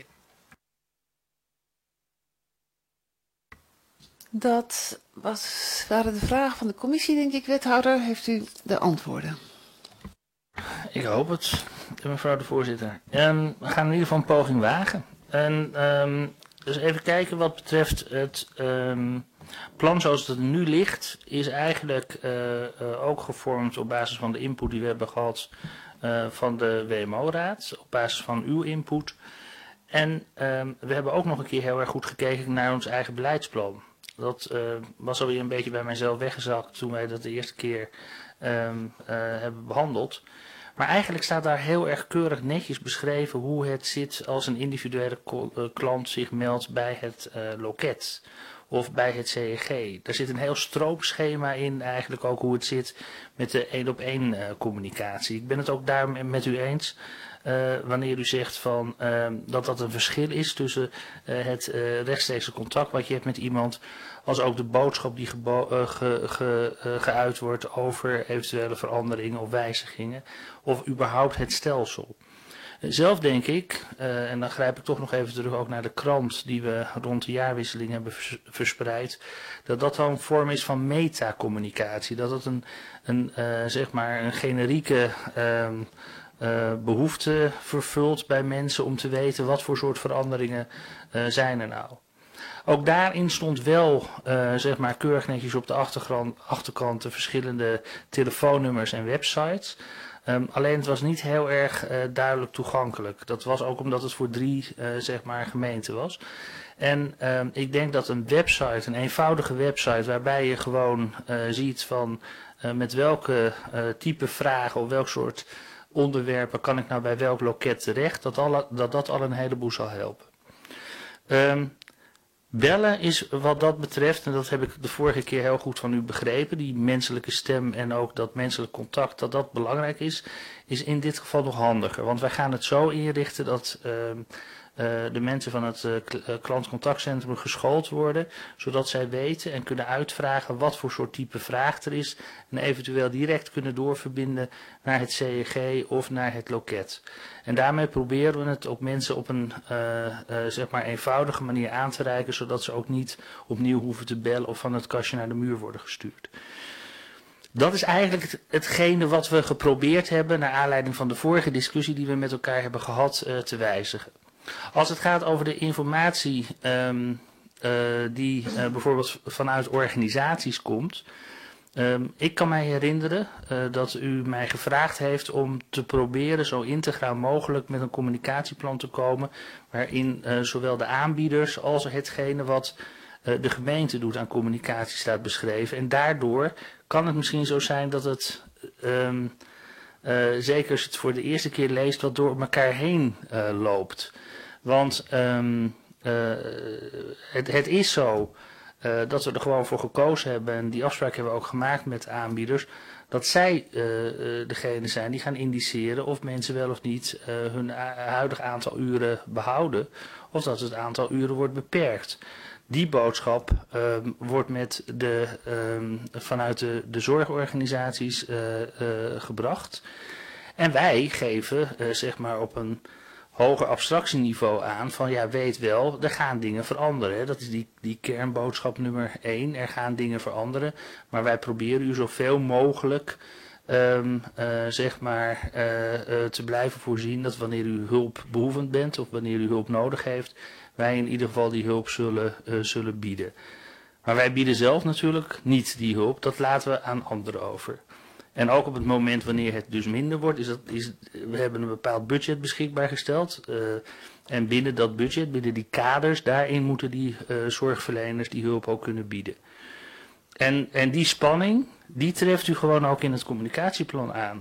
Dat waren de vragen van de commissie, denk ik, wethouder. Heeft u de antwoorden? Ik hoop het, mevrouw de voorzitter. We gaan in ieder geval een poging wagen. Dus even kijken wat betreft het plan zoals het er nu ligt, is eigenlijk ook gevormd op basis van de input die we hebben gehad van de WMO-raad, op basis van uw input. En we hebben ook nog een keer heel erg goed gekeken naar ons eigen beleidsplan. Dat was alweer een beetje bij mijzelf weggezakt toen wij dat de eerste keer hebben behandeld. Maar eigenlijk staat daar heel erg keurig netjes beschreven hoe het zit als een individuele klant zich meldt bij het loket of bij het CEG. Daar zit een heel stroomschema in, eigenlijk ook hoe het zit met de 1-op-1 communicatie. Ik ben het ook daar met u eens. Wanneer u zegt van, dat een verschil is tussen het rechtstreekse contact wat je hebt met iemand, als ook de boodschap die geuit wordt over eventuele veranderingen of wijzigingen, of überhaupt het stelsel. Zelf denk ik, en dan grijp ik toch nog even terug ook naar de krant die we rond de jaarwisseling hebben verspreid, dat dat wel een vorm is van metacommunicatie. Dat het zeg maar een generieke behoefte vervult bij mensen om te weten wat voor soort veranderingen zijn er nou. Ook daarin stond wel, zeg maar, keurig netjes op de achterkant de verschillende telefoonnummers en websites. Alleen het was niet heel erg duidelijk toegankelijk. Dat was ook omdat het voor 3 zeg maar, gemeenten was. En ik denk dat een website, een eenvoudige website, waarbij je gewoon ziet van met welke type vragen of welk soort onderwerpen kan ik nou bij welk loket terecht, dat al een heleboel zal helpen. Bellen is wat dat betreft, en dat heb ik de vorige keer heel goed van u begrepen, die menselijke stem en ook dat menselijk contact, dat belangrijk is in dit geval nog handiger. Want wij gaan het zo inrichten dat de mensen van het klantcontactcentrum geschoold worden, zodat zij weten en kunnen uitvragen wat voor soort type vraag er is en eventueel direct kunnen doorverbinden naar het CEG of naar het loket. En daarmee proberen we het ook mensen op een zeg maar eenvoudige manier aan te reiken, zodat ze ook niet opnieuw hoeven te bellen of van het kastje naar de muur worden gestuurd. Dat is eigenlijk hetgene wat we geprobeerd hebben, naar aanleiding van de vorige discussie die we met elkaar hebben gehad, te wijzigen. Als het gaat over de informatie die bijvoorbeeld vanuit organisaties komt. Ik kan mij herinneren dat u mij gevraagd heeft om te proberen zo integraal mogelijk met een communicatieplan te komen, waarin zowel de aanbieders als hetgene wat de gemeente doet aan communicatie staat beschreven. En daardoor kan het misschien zo zijn dat het, zeker als je het voor de eerste keer leest, wat door elkaar heen loopt. Want het is zo dat we er gewoon voor gekozen hebben, en die afspraak hebben we ook gemaakt met de aanbieders, dat zij degene zijn die gaan indiceren of mensen wel of niet hun huidig aantal uren behouden, of dat het aantal uren wordt beperkt. Die boodschap wordt vanuit de zorgorganisaties gebracht. En wij geven zeg maar op een hoger abstractieniveau aan van ja, weet wel, er gaan dingen veranderen. Hè. Dat is die kernboodschap nummer 1, er gaan dingen veranderen. Maar wij proberen u zoveel mogelijk zeg maar te blijven voorzien dat wanneer u hulpbehoevend bent of wanneer u hulp nodig heeft, wij in ieder geval die hulp zullen bieden. Maar wij bieden zelf natuurlijk niet die hulp, dat laten we aan anderen over. En ook op het moment wanneer het dus minder wordt, we hebben een bepaald budget beschikbaar gesteld. En binnen dat budget, binnen die kaders, daarin moeten die zorgverleners die hulp ook kunnen bieden. En die spanning, die treft u gewoon ook in het communicatieplan aan.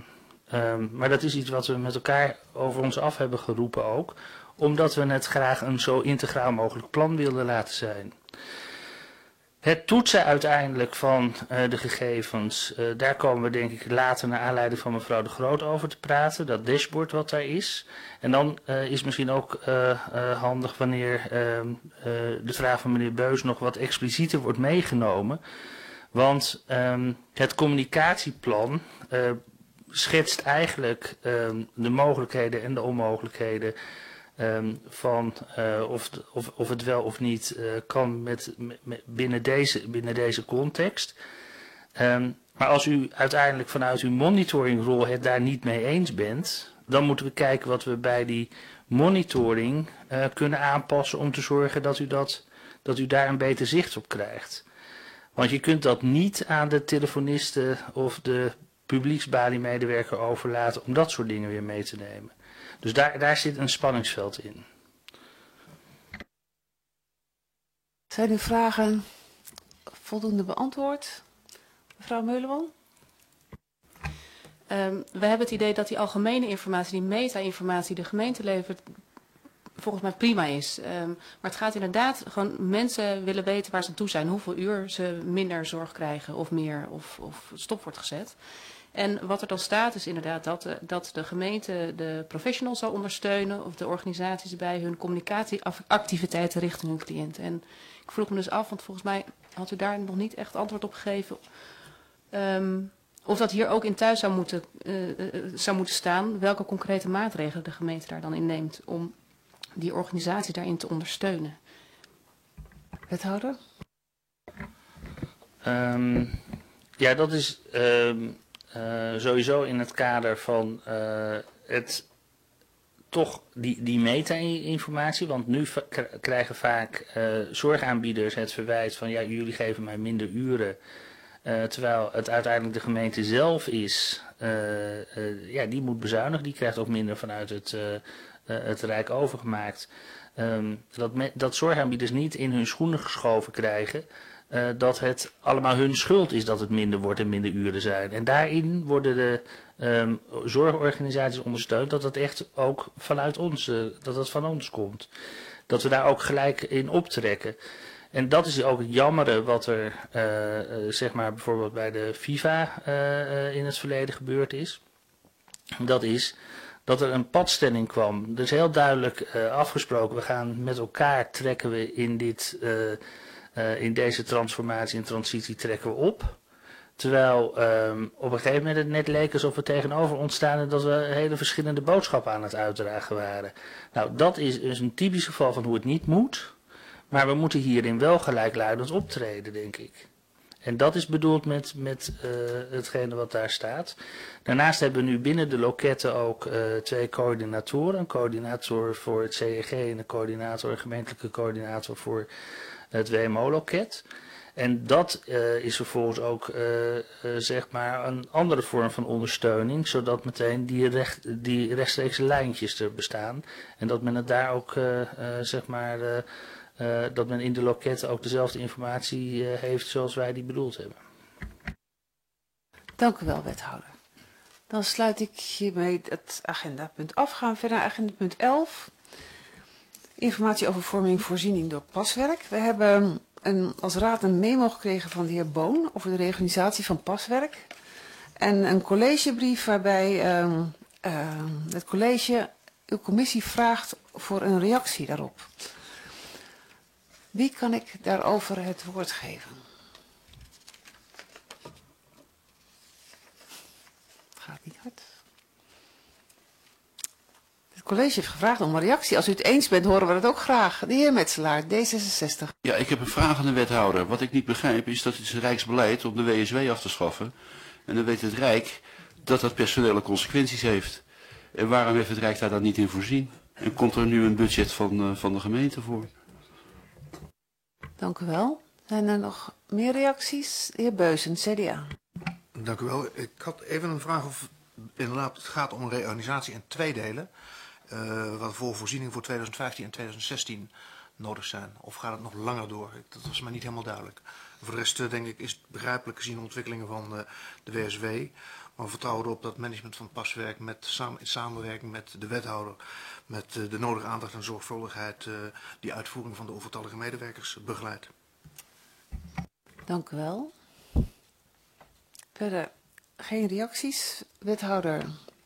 Maar dat is iets wat we met elkaar over ons af hebben geroepen ook. Omdat we het graag een zo integraal mogelijk plan wilden laten zijn. Het toetsen uiteindelijk van de gegevens, daar komen we denk ik later naar aanleiding van mevrouw De Groot over te praten. Dat dashboard wat daar is. En dan is misschien ook handig wanneer de vraag van meneer Beus nog wat explicieter wordt meegenomen. Want het communicatieplan schetst eigenlijk de mogelijkheden en de onmogelijkheden van of het wel of niet kan binnen deze context. Maar als u uiteindelijk vanuit uw monitoringrol het daar niet mee eens bent, dan moeten we kijken wat we bij die monitoring kunnen aanpassen om te zorgen dat u daar een beter zicht op krijgt. Want je kunt dat niet aan de telefonisten of de publieksbaliemedewerker overlaten om dat soort dingen weer mee te nemen. Dus daar zit een spanningsveld in. Zijn uw vragen voldoende beantwoord, mevrouw Meuleman? We hebben het idee dat die algemene informatie, die meta-informatie de gemeente levert, volgens mij prima is. Maar het gaat inderdaad gewoon, mensen willen weten waar ze aan toe zijn, hoeveel uur ze minder zorg krijgen of meer of stop wordt gezet. En wat er dan staat is inderdaad dat de gemeente de professionals zal ondersteunen of de organisaties bij hun communicatieactiviteiten richting hun cliënten. En ik vroeg me dus af, want volgens mij had u daar nog niet echt antwoord op gegeven, of dat hier ook in thuis zou moeten staan, welke concrete maatregelen de gemeente daar dan in neemt om die organisatie daarin te ondersteunen. Wethouder? Ja, dat is sowieso in het kader van toch die meta-informatie. Want nu krijgen vaak zorgaanbieders het verwijt van ja, jullie geven mij minder uren. Terwijl het uiteindelijk de gemeente zelf is, die moet bezuinigen. Die krijgt ook minder vanuit het Rijk overgemaakt. Dat zorgaanbieders niet in hun schoenen geschoven krijgen. Dat het allemaal hun schuld is dat het minder wordt en minder uren zijn. En daarin worden de zorgorganisaties ondersteund dat het echt ook vanuit ons, dat het van ons komt. Dat we daar ook gelijk in optrekken. En dat is ook het jammere wat er zeg maar bijvoorbeeld bij de FIFA in het verleden gebeurd is. Dat is dat er een padstelling kwam. Er is heel duidelijk afgesproken, we gaan met elkaar trekken we in deze transformatie en transitie trekken we op. Terwijl op een gegeven moment het net leek alsof we tegenover ons staan en dat we hele verschillende boodschappen aan het uitdragen waren. Nou, dat is dus een typisch geval van hoe het niet moet. Maar we moeten hierin wel gelijkluidend optreden, denk ik. En dat is bedoeld met hetgene wat daar staat. Daarnaast hebben we nu binnen de loketten ook 2 coördinatoren. Een coördinator voor het CEG en een gemeentelijke coördinator voor het WMO-loket. En dat is vervolgens ook zeg maar een andere vorm van ondersteuning, zodat meteen die rechtstreekse lijntjes er bestaan. En dat men het daar ook zeg maar dat men in de loketten ook dezelfde informatie heeft zoals wij die bedoeld hebben. Dank u wel, wethouder. Dan sluit ik hiermee het agendapunt af. Gaan we verder naar agendapunt 11. Informatie over vorming voorziening door paswerk. We hebben als raad een memo gekregen van de heer Boon over de reorganisatie van paswerk. En een collegebrief waarbij het college uw commissie vraagt voor een reactie daarop. Wie kan ik daarover het woord geven? Het gaat niet hard. Het college heeft gevraagd om een reactie. Als u het eens bent, horen we dat ook graag. De heer Metselaar, D66. Ja, ik heb een vraag aan de wethouder. Wat ik niet begrijp is dat het is Rijksbeleid om de WSW af te schaffen. En dan weet het Rijk dat dat personele consequenties heeft. En waarom heeft het Rijk daar dan niet in voorzien? En komt er nu een budget van de gemeente voor? Dank u wel. Zijn er nog meer reacties? De heer Beusen, CDA. Dank u wel. Ik had even een vraag of inderdaad het gaat om een reorganisatie in 2 delen. Wat voor voorziening voor 2015 en 2016 nodig zijn? Of gaat het nog langer door? Dat was mij niet helemaal duidelijk. Voor de rest denk ik is het begrijpelijk gezien de ontwikkelingen van de WSW. Maar we vertrouwen erop dat management van paswerk in samenwerking met de wethouder, met de nodige aandacht en zorgvuldigheid die uitvoering van de overtallige medewerkers begeleidt. Dank u wel. Verder geen reacties. Wethouder.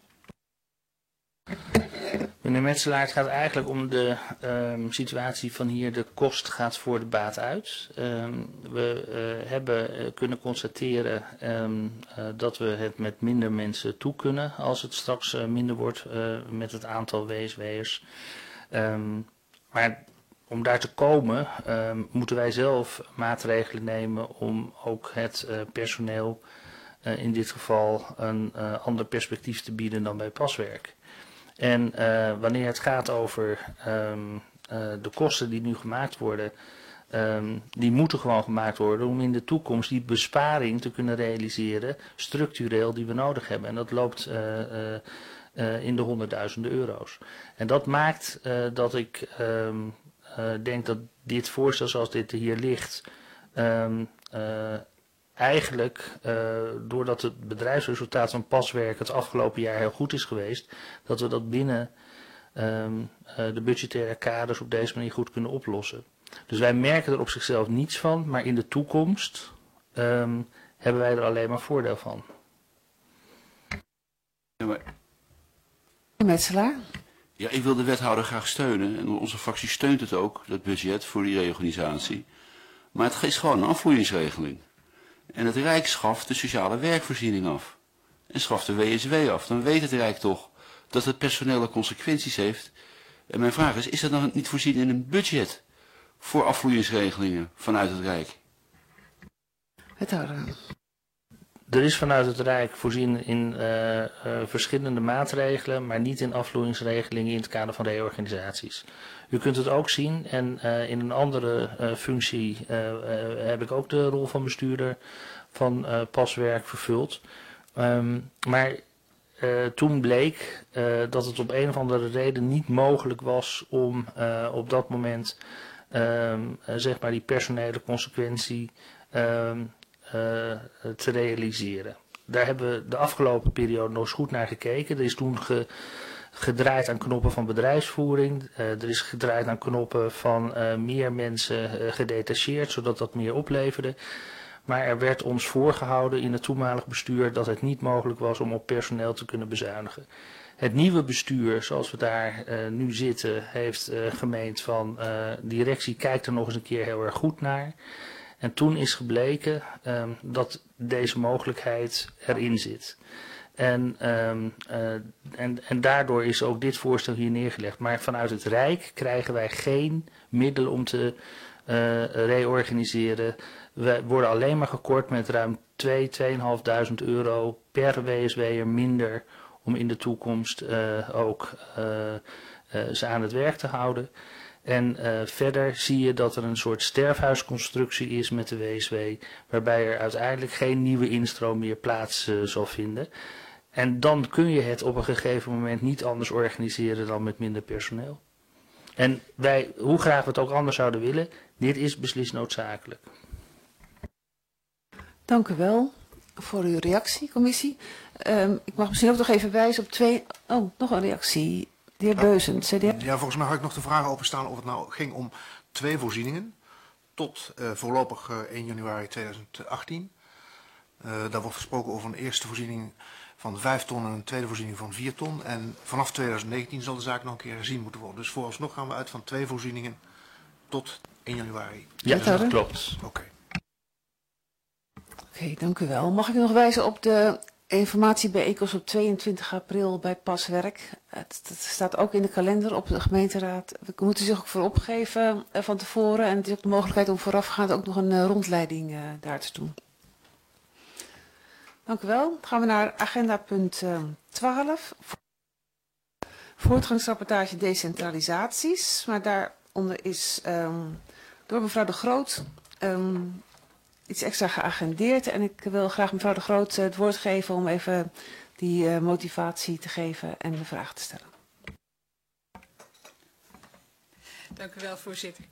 Meneer Metselaar, het gaat eigenlijk om de situatie van hier. De kost gaat voor de baat uit. We hebben kunnen constateren dat we het met minder mensen toe kunnen als het straks minder wordt met het aantal WSW'ers. Maar om daar te komen moeten wij zelf maatregelen nemen om ook het personeel in dit geval een ander perspectief te bieden dan bij paswerk. En wanneer het gaat over de kosten die nu gemaakt worden, die moeten gewoon gemaakt worden om in de toekomst die besparing te kunnen realiseren, structureel die we nodig hebben. En dat loopt in de honderdduizenden euro's. En dat maakt dat ik denk dat dit voorstel zoals dit hier ligt, eigenlijk, doordat het bedrijfsresultaat van paswerk het afgelopen jaar heel goed is geweest, dat we dat binnen de budgettaire kaders op deze manier goed kunnen oplossen. Dus wij merken er op zichzelf niets van, maar in de toekomst hebben wij er alleen maar voordeel van. Ja, maar... Metselaar. Ja, ik wil de wethouder graag steunen en onze fractie steunt het ook, dat budget voor die reorganisatie. Maar het is gewoon een afvloeingsregeling. En het Rijk schaft de sociale werkvoorziening af. En schaft de WSW af. Dan weet het Rijk toch dat het personele consequenties heeft. En mijn vraag is dat dan niet voorzien in een budget voor afvloeingsregelingen vanuit het Rijk? Er is vanuit het Rijk voorzien in verschillende maatregelen, maar niet in afvloeingsregelingen in het kader van reorganisaties. U kunt het ook zien en in een andere functie heb ik ook de rol van bestuurder van paswerk vervuld. Maar toen bleek dat het op een of andere reden niet mogelijk was om op dat moment zeg maar die personele consequentie te realiseren. Daar hebben we de afgelopen periode nog eens goed naar gekeken. Er is toen gedraaid aan knoppen van bedrijfsvoering. Er is gedraaid aan knoppen van meer mensen gedetacheerd, zodat dat meer opleverde. Maar er werd ons voorgehouden in het toenmalig bestuur dat het niet mogelijk was om op personeel te kunnen bezuinigen. Het nieuwe bestuur, zoals we daar nu zitten, heeft gemeend van directie kijkt er nog eens een keer heel erg goed naar. En toen is gebleken dat deze mogelijkheid erin zit. En daardoor is ook dit voorstel hier neergelegd. Maar vanuit het Rijk krijgen wij geen middelen om te reorganiseren. We worden alleen maar gekort met ruim 2.500 euro per WSW'er minder om in de toekomst ook ze aan het werk te houden. En verder zie je dat er een soort sterfhuisconstructie is met de WSW, waarbij er uiteindelijk geen nieuwe instroom meer plaats zal vinden. En dan kun je het op een gegeven moment niet anders organiseren dan met minder personeel. En wij, hoe graag we het ook anders zouden willen, dit is beslist noodzakelijk. Dank u wel voor uw reactie, commissie. Ik mag misschien ook nog even wijzen op nog een reactie. De heer Beuzen, CDA. Ja, volgens mij had ik nog de vraag openstaan of het nou ging om 2 voorzieningen tot voorlopig 1 januari 2018. Daar wordt gesproken over een eerste voorziening van 5 ton en een tweede voorziening van 4 ton. En vanaf 2019 zal de zaak nog een keer herzien moeten worden. Dus vooralsnog gaan we uit van 2 voorzieningen tot 1 januari. Ja, dat klopt. Oké. Oké, dank u wel. Mag ik nog wijzen op de informatiebijeenkomst op 22 april bij Paswerk. Het staat ook in de kalender op de gemeenteraad. We moeten zich ook voor opgeven van tevoren. En het is ook de mogelijkheid om voorafgaand ook nog een rondleiding daar te doen. Dank u wel. Dan gaan we naar agenda punt 12. Voortgangsrapportage decentralisaties. Maar daaronder is door mevrouw De Groot iets extra geagendeerd. En ik wil graag mevrouw De Groot het woord geven om even die motivatie te geven en de vraag te stellen. Dank u wel, voorzitter.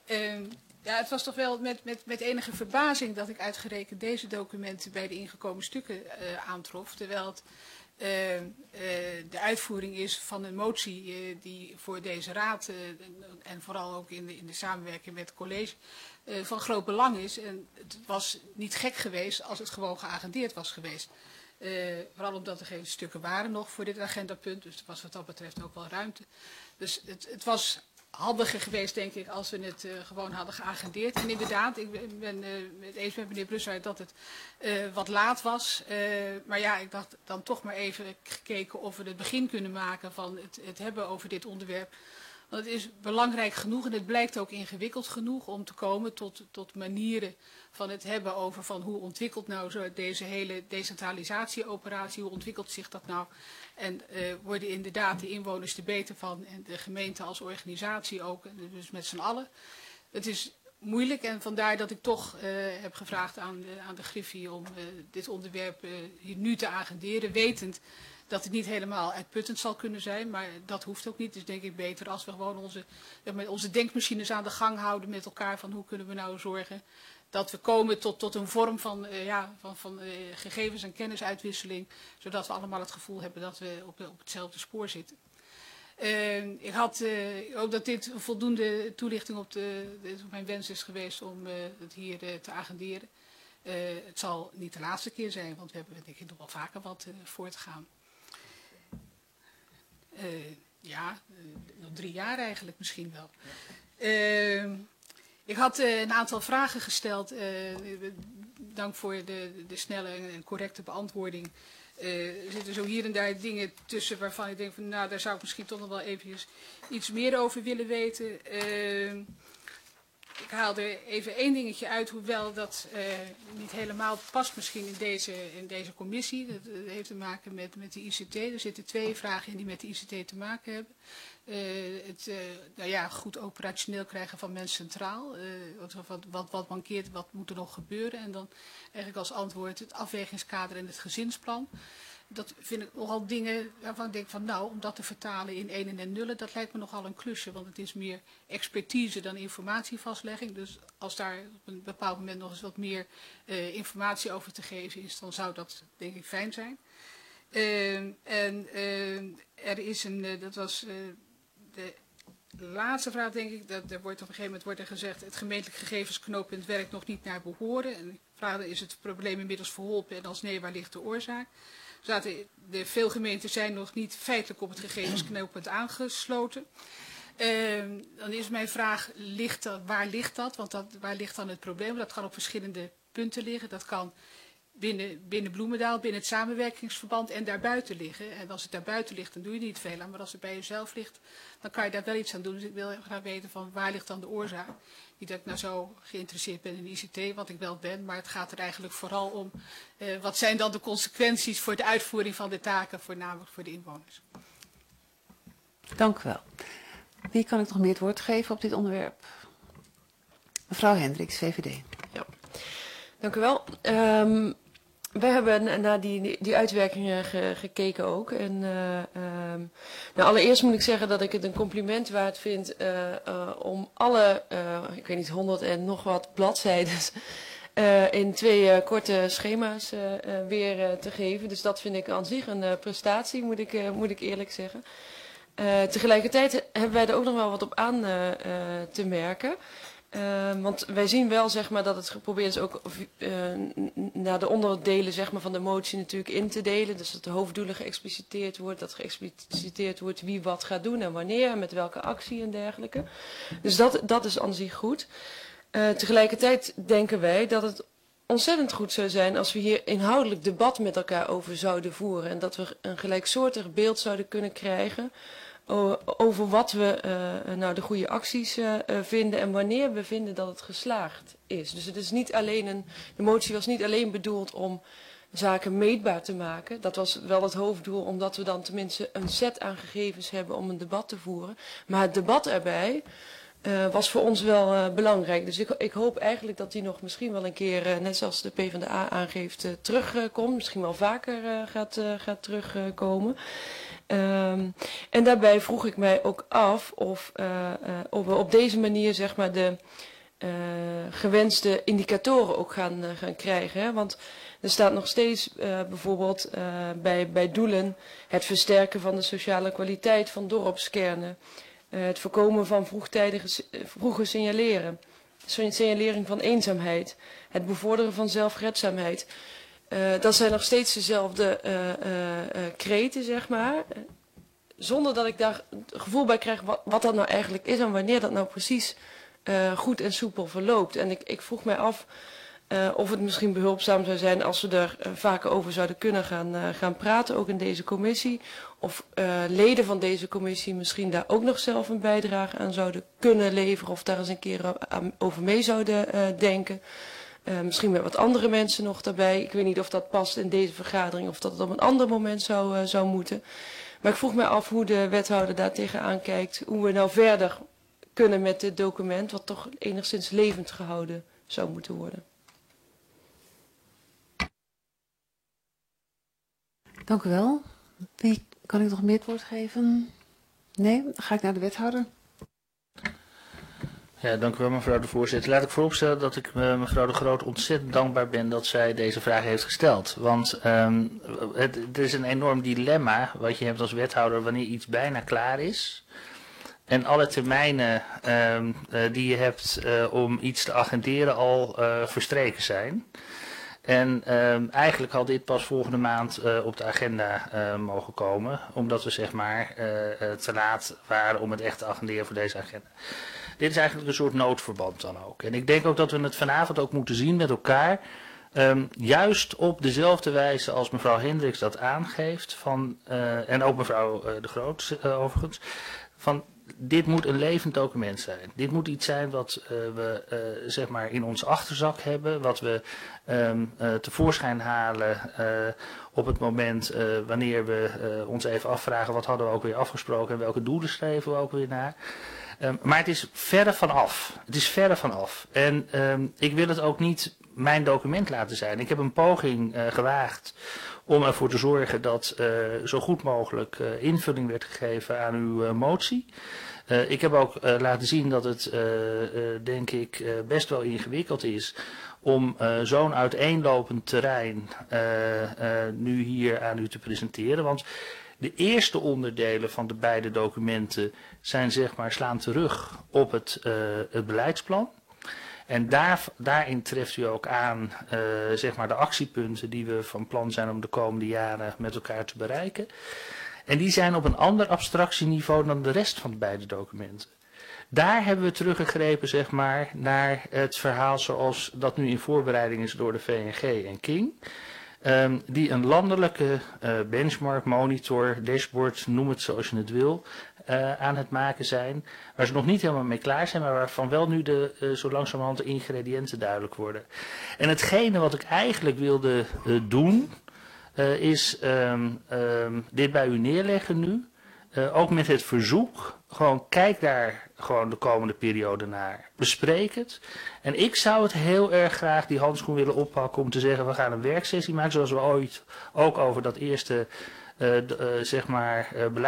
Ja, het was toch wel met enige verbazing dat ik uitgerekend deze documenten bij de ingekomen stukken aantrof. Terwijl het de uitvoering is van een motie die voor deze raad en vooral ook in de samenwerking met het college van groot belang is. En het was niet gek geweest als het gewoon geagendeerd was geweest. Vooral omdat er geen stukken waren nog voor dit agendapunt. Dus er was wat dat betreft ook wel ruimte. Dus het was handiger geweest, denk ik, als we het gewoon hadden geagendeerd. En inderdaad, ik ben het eens met meneer Brussaert dat het wat laat was. Maar ja, ik dacht dan toch maar even gekeken of we het begin kunnen maken van het hebben over dit onderwerp. Want het is belangrijk genoeg en het blijkt ook ingewikkeld genoeg om te komen tot manieren van het hebben over van hoe ontwikkelt nou zo deze hele decentralisatieoperatie, hoe ontwikkelt zich dat nou? En worden inderdaad de inwoners er beter van en de gemeente als organisatie ook, dus met z'n allen. Het is moeilijk en vandaar dat ik toch heb gevraagd aan de Griffie om dit onderwerp hier nu te agenderen, wetend dat het niet helemaal uitputtend zal kunnen zijn, maar dat hoeft ook niet. Dus denk ik beter als we gewoon onze denkmachines aan de gang houden met elkaar van hoe kunnen we nou zorgen dat we komen tot een vorm van gegevens- en kennisuitwisseling, zodat we allemaal het gevoel hebben dat we op hetzelfde spoor zitten. Ik had ook dat dit een voldoende toelichting op mijn wens is geweest om het hier te agenderen. Het zal niet de laatste keer zijn, want we hebben denk ik nog wel vaker wat voor te gaan. Nog 3 jaar eigenlijk misschien wel. Ik had een aantal vragen gesteld. Dank voor de snelle en correcte beantwoording. Er zitten zo hier en daar dingen tussen waarvan ik denk van nou, daar zou ik misschien toch nog wel eventjes iets meer over willen weten. Ik haal er even 1 dingetje uit, hoewel dat niet helemaal past misschien in deze commissie. Dat heeft te maken met de ICT. Er zitten 2 vragen in die met de ICT te maken hebben. Het goed operationeel krijgen van mensen centraal. Wat mankeert, wat moet er nog gebeuren? En dan eigenlijk als antwoord het afwegingskader en het gezinsplan. Dat vind ik nogal dingen waarvan ik denk van nou, om dat te vertalen in 1 en nullen, dat lijkt me nogal een klusje. Want het is meer expertise dan informatievastlegging. Dus als daar op een bepaald moment nog eens wat meer informatie over te geven is, dan zou dat denk ik fijn zijn. Er is dat was de laatste vraag denk ik, dat er wordt op een gegeven moment gezegd, het gemeentelijk gegevensknooppunt werkt nog niet naar behoren. En ik vraag, is het probleem inmiddels verholpen en als nee, waar ligt de oorzaak? Veel gemeenten zijn nog niet feitelijk op het gegevensknooppunt aangesloten. Dan is mijn vraag, waar ligt dat? Want waar ligt dan het probleem? Dat kan op verschillende punten liggen. Dat kan binnen Bloemendaal, binnen het samenwerkingsverband en daarbuiten liggen. En als het daarbuiten ligt, dan doe je niet veel aan. Maar als het bij jezelf ligt, dan kan je daar wel iets aan doen. Dus ik wil graag weten van waar ligt dan de oorzaak. Niet dat ik nou zo geïnteresseerd ben in ICT, wat ik wel ben. Maar het gaat er eigenlijk vooral om, wat zijn dan de consequenties voor de uitvoering van de taken, voornamelijk voor de inwoners. Dank u wel. Wie kan ik nog meer het woord geven op dit onderwerp? Mevrouw Hendricks, VVD. Ja. Dank u wel. We hebben naar die uitwerkingen gekeken ook. En allereerst moet ik zeggen dat ik het een compliment waard vind om alle, ik weet niet, 100 en nog wat bladzijden in 2 korte schema's weer te geven. Dus dat vind ik aan zich een prestatie, moet ik eerlijk zeggen. Tegelijkertijd hebben wij er ook nog wel wat op aan te merken. Want wij zien wel zeg maar, dat het geprobeerd is ook naar de onderdelen zeg maar, van de motie natuurlijk in te delen. Dus dat de hoofddoelen geëxpliciteerd wordt, dat geëxpliciteerd wordt wie wat gaat doen en wanneer en met welke actie en dergelijke. Dus dat is aan zich goed. Tegelijkertijd denken wij dat het ontzettend goed zou zijn als we hier inhoudelijk debat met elkaar over zouden voeren. En dat we een gelijksoortig beeld zouden kunnen krijgen over wat we nou de goede acties vinden en wanneer we vinden dat het geslaagd is. Dus het is niet alleen de motie was niet alleen bedoeld om zaken meetbaar te maken. Dat was wel het hoofddoel, omdat we dan tenminste een set aan gegevens hebben om een debat te voeren. Maar het debat erbij was voor ons wel belangrijk. Dus ik hoop eigenlijk dat die nog misschien wel een keer, net zoals de PvdA aangeeft, terugkomt. Misschien wel vaker gaat terugkomen. En daarbij vroeg ik mij ook af of we op deze manier zeg maar de gewenste indicatoren ook gaan krijgen. Hè? Want er staat nog steeds bijvoorbeeld bij doelen het versterken van de sociale kwaliteit van dorpskernen. Het voorkomen van vroege signalering van eenzaamheid. Het bevorderen van zelfredzaamheid. Dat zijn nog steeds dezelfde kreten, zeg maar. Zonder dat ik daar het gevoel bij krijg wat dat nou eigenlijk is en wanneer dat nou precies goed en soepel verloopt. En ik vroeg mij af of het misschien behulpzaam zou zijn als we er vaker over zouden kunnen gaan praten, ook in deze commissie. Of leden van deze commissie misschien daar ook nog zelf een bijdrage aan zouden kunnen leveren of daar eens een keer over mee zouden denken. Misschien met wat andere mensen nog daarbij. Ik weet niet of dat past in deze vergadering of dat het op een ander moment zou moeten. Maar ik vroeg me af hoe de wethouder daar tegenaan kijkt. Hoe we nou verder kunnen met dit document, wat toch enigszins levend gehouden zou moeten worden. Dank u wel. Wie kan ik nog meer het woord geven? Nee, dan ga ik naar de wethouder. Ja, dank u wel mevrouw de voorzitter. Laat ik vooropstellen dat ik mevrouw de Groot ontzettend dankbaar ben dat zij deze vraag heeft gesteld. Want het is een enorm dilemma wat je hebt als wethouder wanneer iets bijna klaar is. En alle termijnen die je hebt om iets te agenderen al verstreken zijn. En eigenlijk had dit pas volgende maand op de agenda mogen komen. Omdat we zeg maar te laat waren om het echt te agenderen voor deze agenda. Dit is eigenlijk een soort noodverband dan ook. En ik denk ook dat we het vanavond ook moeten zien met elkaar. Juist op dezelfde wijze als mevrouw Hendricks dat aangeeft. En ook mevrouw de Groot overigens. Van dit moet een levend document zijn. Dit moet iets zijn wat we zeg maar in ons achterzak hebben. Wat we tevoorschijn halen op het moment wanneer we ons even afvragen. Wat hadden we ook weer afgesproken en welke doelen streven we ook weer naar. Maar het is verre van af. Het is verre van af. En ik wil het ook niet mijn document laten zijn. Ik heb een poging gewaagd om ervoor te zorgen dat zo goed mogelijk invulling werd gegeven aan uw motie. Ik heb ook laten zien dat het, denk ik, best wel ingewikkeld is om zo'n uiteenlopend terrein nu hier aan u te presenteren. Want de eerste onderdelen van de beide documenten zijn zeg maar slaan terug op het beleidsplan. En daarin treft u ook aan zeg maar de actiepunten die we van plan zijn om de komende jaren met elkaar te bereiken. En die zijn op een ander abstractieniveau dan de rest van de beide documenten. Daar hebben we teruggegrepen zeg maar naar het verhaal zoals dat nu in voorbereiding is door de VNG en King. Die een landelijke benchmark, monitor, dashboard, noem het zoals je het wil, aan het maken zijn. Waar ze nog niet helemaal mee klaar zijn, maar waarvan wel nu zo langzamerhand de ingrediënten duidelijk worden. En hetgene wat ik eigenlijk wilde doen, is dit bij u neerleggen nu. Ook met het verzoek, gewoon kijk daar gewoon de komende periode naar. Bespreek het. En ik zou het heel erg graag die handschoen willen oppakken om te zeggen we gaan een werksessie maken. Zoals we ooit ook over dat eerste zeg maar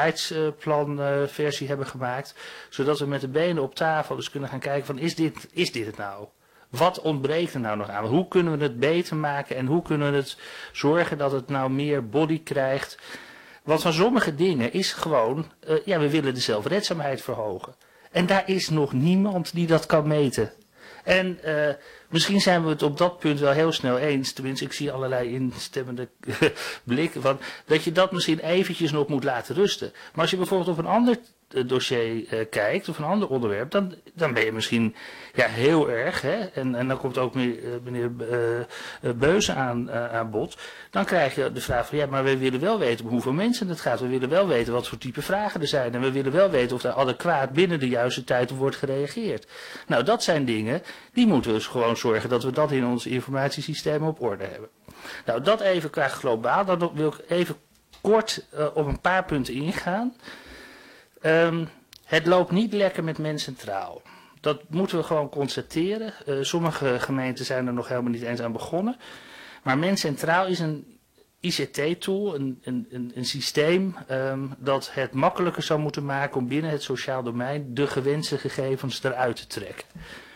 beleidsplanversie hebben gemaakt. Zodat we met de benen op tafel dus kunnen gaan kijken van is dit het nou? Wat ontbreekt er nou nog aan? Hoe kunnen we het beter maken en hoe kunnen we het zorgen dat het nou meer body krijgt? Want van sommige dingen is gewoon, we willen de zelfredzaamheid verhogen. En daar is nog niemand die dat kan meten. En misschien zijn we het op dat punt wel heel snel eens. Tenminste, ik zie allerlei instemmende blikken van dat je dat misschien eventjes nog moet laten rusten. Maar als je bijvoorbeeld op een ander dossier kijkt of een ander onderwerp, dan ben je misschien heel erg, hè, en dan komt ook meneer Beuze aan bod, dan krijg je de vraag van maar we willen wel weten om hoeveel mensen het gaat, we willen wel weten wat voor type vragen er zijn en we willen wel weten of daar adequaat binnen de juiste tijd op wordt gereageerd. Nou, dat zijn dingen, die moeten we dus gewoon zorgen dat we dat in ons informatiesysteem op orde hebben. Nou, dat even qua globaal, dan wil ik even kort op een paar punten ingaan. Het loopt niet lekker met Mens Centraal. Dat moeten we gewoon constateren. Sommige gemeenten zijn er nog helemaal niet eens aan begonnen. Maar Mens Centraal is een ICT-tool, een systeem dat het makkelijker zou moeten maken om binnen het sociaal domein de gewenste gegevens eruit te trekken.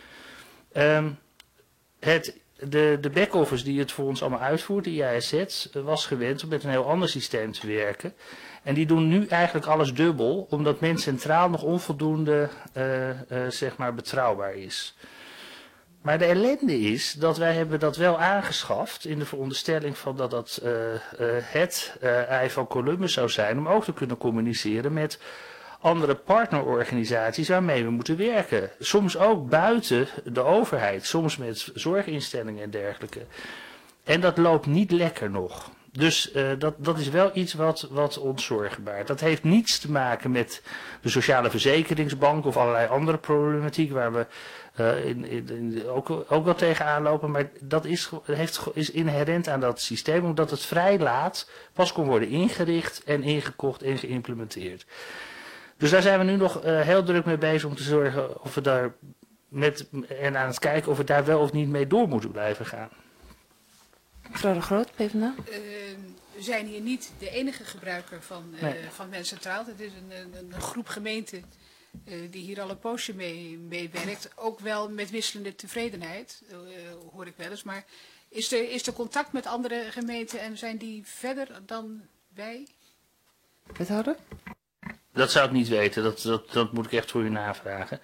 De back-office die het voor ons allemaal uitvoert, de IASZ, was gewend om met een heel ander systeem te werken. En die doen nu eigenlijk alles dubbel, omdat Mens Centraal nog onvoldoende zeg maar betrouwbaar is. Maar de ellende is dat wij hebben dat wel aangeschaft in de veronderstelling van dat dat het ei van Columbus zou zijn om ook te kunnen communiceren met andere partnerorganisaties waarmee we moeten werken. Soms ook buiten de overheid, soms met zorginstellingen en dergelijke. En dat loopt niet lekker nog. Dus dat is wel iets wat ons zorgen baart. Dat heeft niets te maken met de Sociale Verzekeringsbank of allerlei andere problematiek waar we ook wel tegenaan lopen. Maar dat is inherent aan dat systeem, omdat het vrij laat pas kon worden ingericht en ingekocht en geïmplementeerd. Dus daar zijn we nu nog heel druk mee bezig om te zorgen of we daar en aan het kijken of we daar wel of niet mee door moeten blijven gaan. Mevrouw de Groot, PvdA. We zijn hier niet de enige gebruiker van Mens Centraal. Het is een groep gemeenten die hier al een poosje mee werkt. Ook wel met wisselende tevredenheid, hoor ik wel eens. Maar is er contact met andere gemeenten en zijn die verder dan wij? Wethouder? Dat zou ik niet weten. Dat moet ik echt voor u navragen.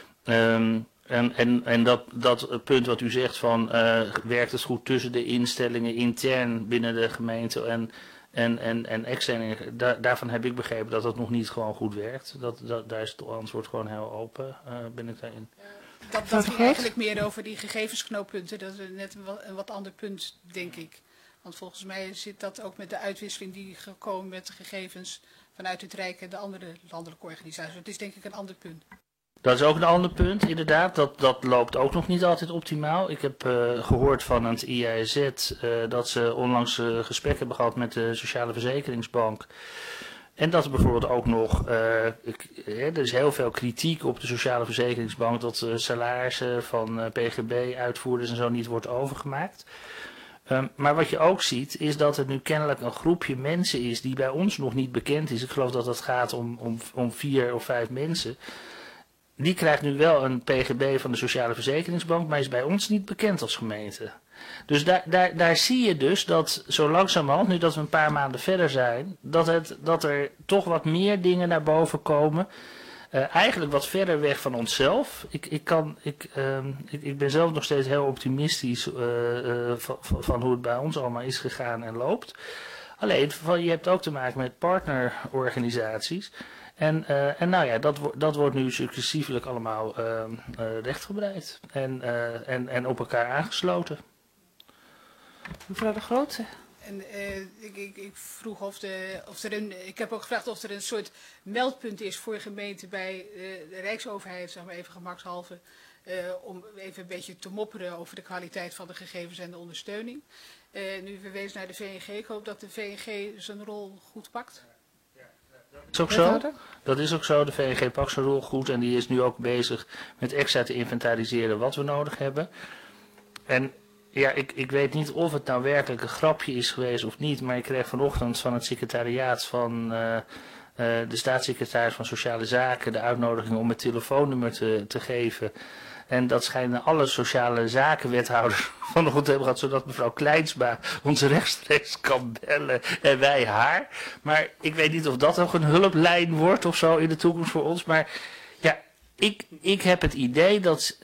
En dat punt wat u zegt van werkt het goed tussen de instellingen intern binnen de gemeente en extern, daarvan heb ik begrepen dat het nog niet gewoon goed werkt. Daar is het antwoord gewoon heel open, ben ik daarin. Dat ging eigenlijk meer over die gegevensknooppunten. Dat is net een wat ander punt, denk ik. Want volgens mij zit dat ook met de uitwisseling die gekomen met de gegevens vanuit het Rijk en de andere landelijke organisaties. Het is denk ik een ander punt. Dat is ook een ander punt, inderdaad. Dat loopt ook nog niet altijd optimaal. Ik heb gehoord van het IAZ dat ze onlangs gesprek hebben gehad met de Sociale Verzekeringsbank. En dat er bijvoorbeeld ook nog, er is heel veel kritiek op de Sociale Verzekeringsbank dat salarissen van PGB-uitvoerders en zo niet wordt overgemaakt. Maar wat je ook ziet is dat er nu kennelijk een groepje mensen is die bij ons nog niet bekend is. Ik geloof dat het gaat om 4 of 5 mensen. Die krijgt nu wel een PGB van de Sociale Verzekeringsbank, maar is bij ons niet bekend als gemeente. Dus daar zie je dus dat zo langzamerhand, nu dat we een paar maanden verder zijn, dat er toch wat meer dingen naar boven komen. Eigenlijk wat verder weg van onszelf. Ik ben zelf nog steeds heel optimistisch van hoe het bij ons allemaal is gegaan en loopt. Alleen, je hebt ook te maken met partnerorganisaties. En nou ja, dat wordt nu successievelijk allemaal rechtgebreid en op elkaar aangesloten. Mevrouw de Groot. En ik vroeg ik heb ook gevraagd of er een soort meldpunt is voor gemeenten bij de Rijksoverheid, zeg maar even gemakshalve, om even een beetje te mopperen over de kwaliteit van de gegevens en de ondersteuning. Nu verwezen naar de VNG, ik hoop dat de VNG zijn rol goed pakt. Dat is ook zo. Dat is ook zo. De VNG pakt zijn rol goed en die is nu ook bezig met extra te inventariseren wat we nodig hebben. En ja, ik weet niet of het nou werkelijk een grapje is geweest of niet, maar ik kreeg vanochtend van het secretariaat van de staatssecretaris van Sociale Zaken de uitnodiging om het telefoonnummer te geven. En dat schijnen alle sociale zakenwethouders vanochtend te hebben gehad, zodat mevrouw Kleinsma ons rechtstreeks kan bellen en wij haar. Maar ik weet niet of dat ook een hulplijn wordt of zo in de toekomst voor ons. Maar ja, ik heb het idee dat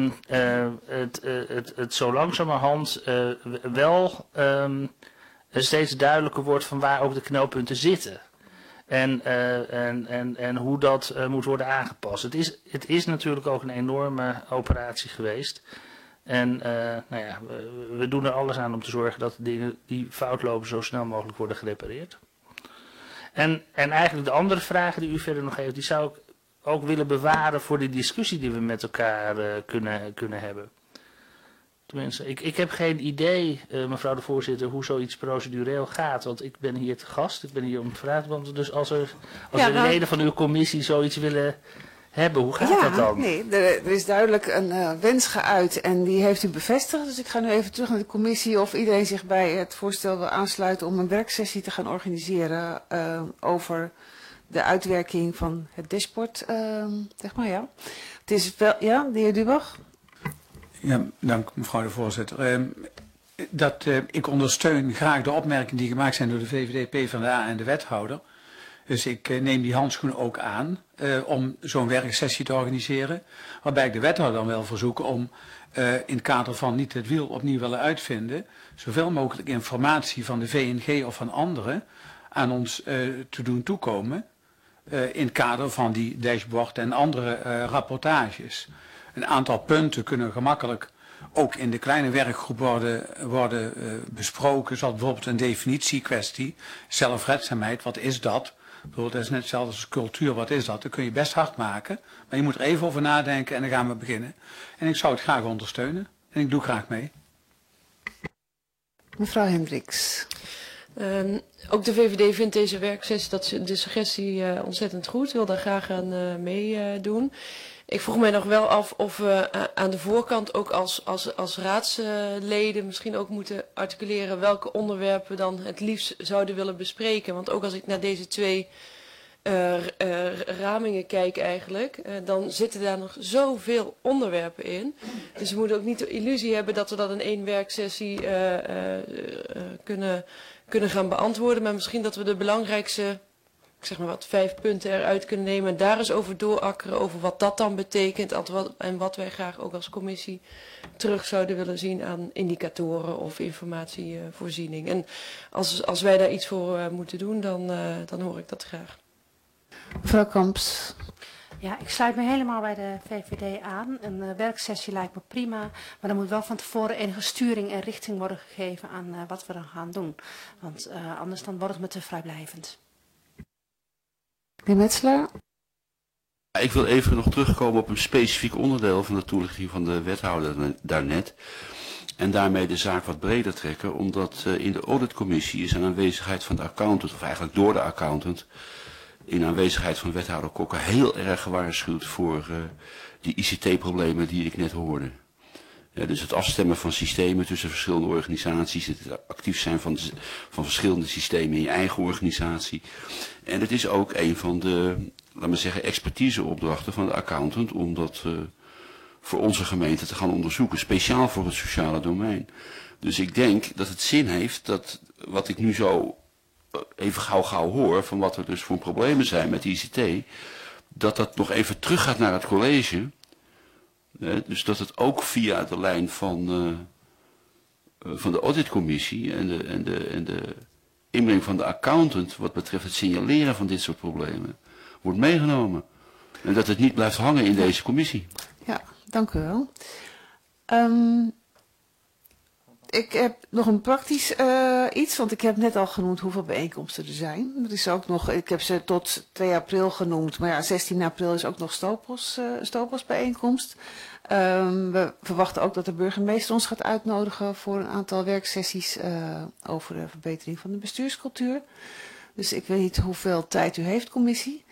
het zo langzamerhand wel steeds duidelijker wordt van waar ook de knelpunten zitten. En hoe dat moet worden aangepast. Het is natuurlijk ook een enorme operatie geweest. En nou ja, we doen er alles aan om te zorgen dat de dingen die fout lopen zo snel mogelijk worden gerepareerd. En eigenlijk de andere vragen die u verder nog heeft, die zou ik ook willen bewaren voor de discussie die we met elkaar kunnen hebben. Tenminste, ik heb geen idee, mevrouw de voorzitter, hoe zoiets procedureel gaat. Want ik ben hier te gast, ik ben hier om te vragen. Dus als er leden van uw commissie zoiets willen hebben. Hoe gaat dat dan? Nee, er is duidelijk een wens geuit en die heeft u bevestigd. Dus ik ga nu even terug naar de commissie of iedereen zich bij het voorstel wil aansluiten om een werksessie te gaan organiseren over de uitwerking van het dashboard, zeg maar, ja. Het is wel, ja, de heer Dubach? Ja, dank mevrouw de voorzitter. Ik ondersteun graag de opmerkingen die gemaakt zijn door de VVD, PvdA en de wethouder. Dus ik neem die handschoen ook aan om zo'n werksessie te organiseren. Waarbij ik de wethouder dan wil verzoeken om in het kader van niet het wiel opnieuw willen uitvinden, zoveel mogelijk informatie van de VNG of van anderen aan ons te doen toekomen. In het kader van die dashboard en andere rapportages. Een aantal punten kunnen gemakkelijk ook in de kleine werkgroep worden besproken. Zoals bijvoorbeeld een definitiekwestie. Zelfredzaamheid, wat is dat? Dat is net hetzelfde als cultuur, wat is dat? Dat kun je best hard maken. Maar je moet er even over nadenken en dan gaan we beginnen. En ik zou het graag ondersteunen. En ik doe graag mee. Mevrouw Hendricks. Ook de VVD vindt deze werksessie, de suggestie ontzettend goed. Wil daar graag aan meedoen. Ik vroeg mij nog wel af of we aan de voorkant ook als raadsleden misschien ook moeten articuleren welke onderwerpen we dan het liefst zouden willen bespreken. Want ook als ik naar deze twee ramingen kijk eigenlijk, dan zitten daar nog zoveel onderwerpen in. Dus we moeten ook niet de illusie hebben dat we dat in één werksessie kunnen gaan beantwoorden. Maar misschien dat we de belangrijkste, ik zeg maar wat, 5 punten eruit kunnen nemen en daar eens over doorakkeren, over wat dat dan betekent en wat wij graag ook als commissie terug zouden willen zien aan indicatoren of informatievoorziening. En als wij daar iets voor moeten doen, dan hoor ik dat graag. Mevrouw Kamps. Ja, ik sluit me helemaal bij de VVD aan. Een werksessie lijkt me prima, maar er moet wel van tevoren enige sturing en richting worden gegeven aan wat we dan gaan doen. Want anders dan wordt het me te vrijblijvend. Meneer Metselaar? Ik wil even nog terugkomen op een specifiek onderdeel van de toelichting van de wethouder daarnet. En daarmee de zaak wat breder trekken, omdat in de auditcommissie is een aanwezigheid van de accountant, of eigenlijk door de accountant, in aanwezigheid van wethouder Kokker heel erg gewaarschuwd voor die ICT-problemen die ik net hoorde. Ja, dus het afstemmen van systemen tussen verschillende organisaties, het actief zijn van verschillende systemen in je eigen organisatie. En het is ook een van de, laat maar zeggen, expertiseopdrachten van de accountant om dat voor onze gemeente te gaan onderzoeken, speciaal voor het sociale domein. Dus ik denk dat het zin heeft dat wat ik nu zo even gauw hoor, van wat er dus voor problemen zijn met ICT, dat nog even terug gaat naar het college. Dus dat het ook via de lijn van de auditcommissie en de inbreng van de accountant, wat betreft het signaleren van dit soort problemen, wordt meegenomen. En dat het niet blijft hangen in deze commissie. Ja, dank u wel. Ik heb nog een praktisch iets, want ik heb net al genoemd hoeveel bijeenkomsten er zijn. Er is ook nog, ik heb ze tot 2 april genoemd, maar ja, 16 april is ook nog Stopos bijeenkomst. We verwachten ook dat de burgemeester ons gaat uitnodigen voor een aantal werksessies over de verbetering van de bestuurscultuur. Dus ik weet niet hoeveel tijd u heeft, commissie.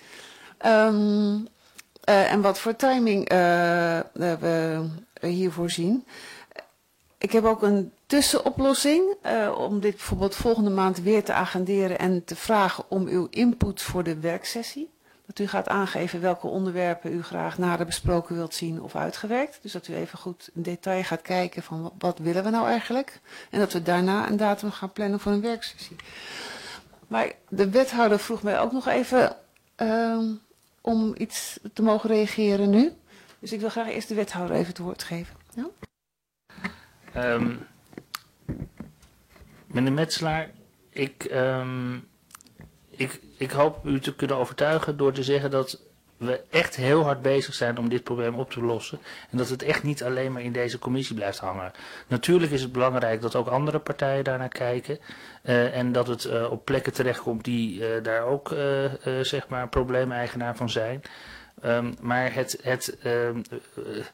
En wat voor timing we hiervoor zien. Ik heb ook een tussenoplossing om dit bijvoorbeeld volgende maand weer te agenderen en te vragen om uw input voor de werksessie. Dat u gaat aangeven welke onderwerpen u graag nader besproken wilt zien of uitgewerkt. Dus dat u even goed in detail gaat kijken van wat willen we nou eigenlijk. En dat we daarna een datum gaan plannen voor een werksessie. Maar de wethouder vroeg mij ook nog even om iets te mogen reageren nu. Dus ik wil graag eerst de wethouder even het woord geven. Ja? Meneer Metselaar, ik hoop u te kunnen overtuigen door te zeggen dat we echt heel hard bezig zijn om dit probleem op te lossen. En dat het echt niet alleen maar in deze commissie blijft hangen. Natuurlijk is het belangrijk dat ook andere partijen daarnaar kijken. En dat het op plekken terechtkomt die daar ook probleemeigenaar van zijn. Maar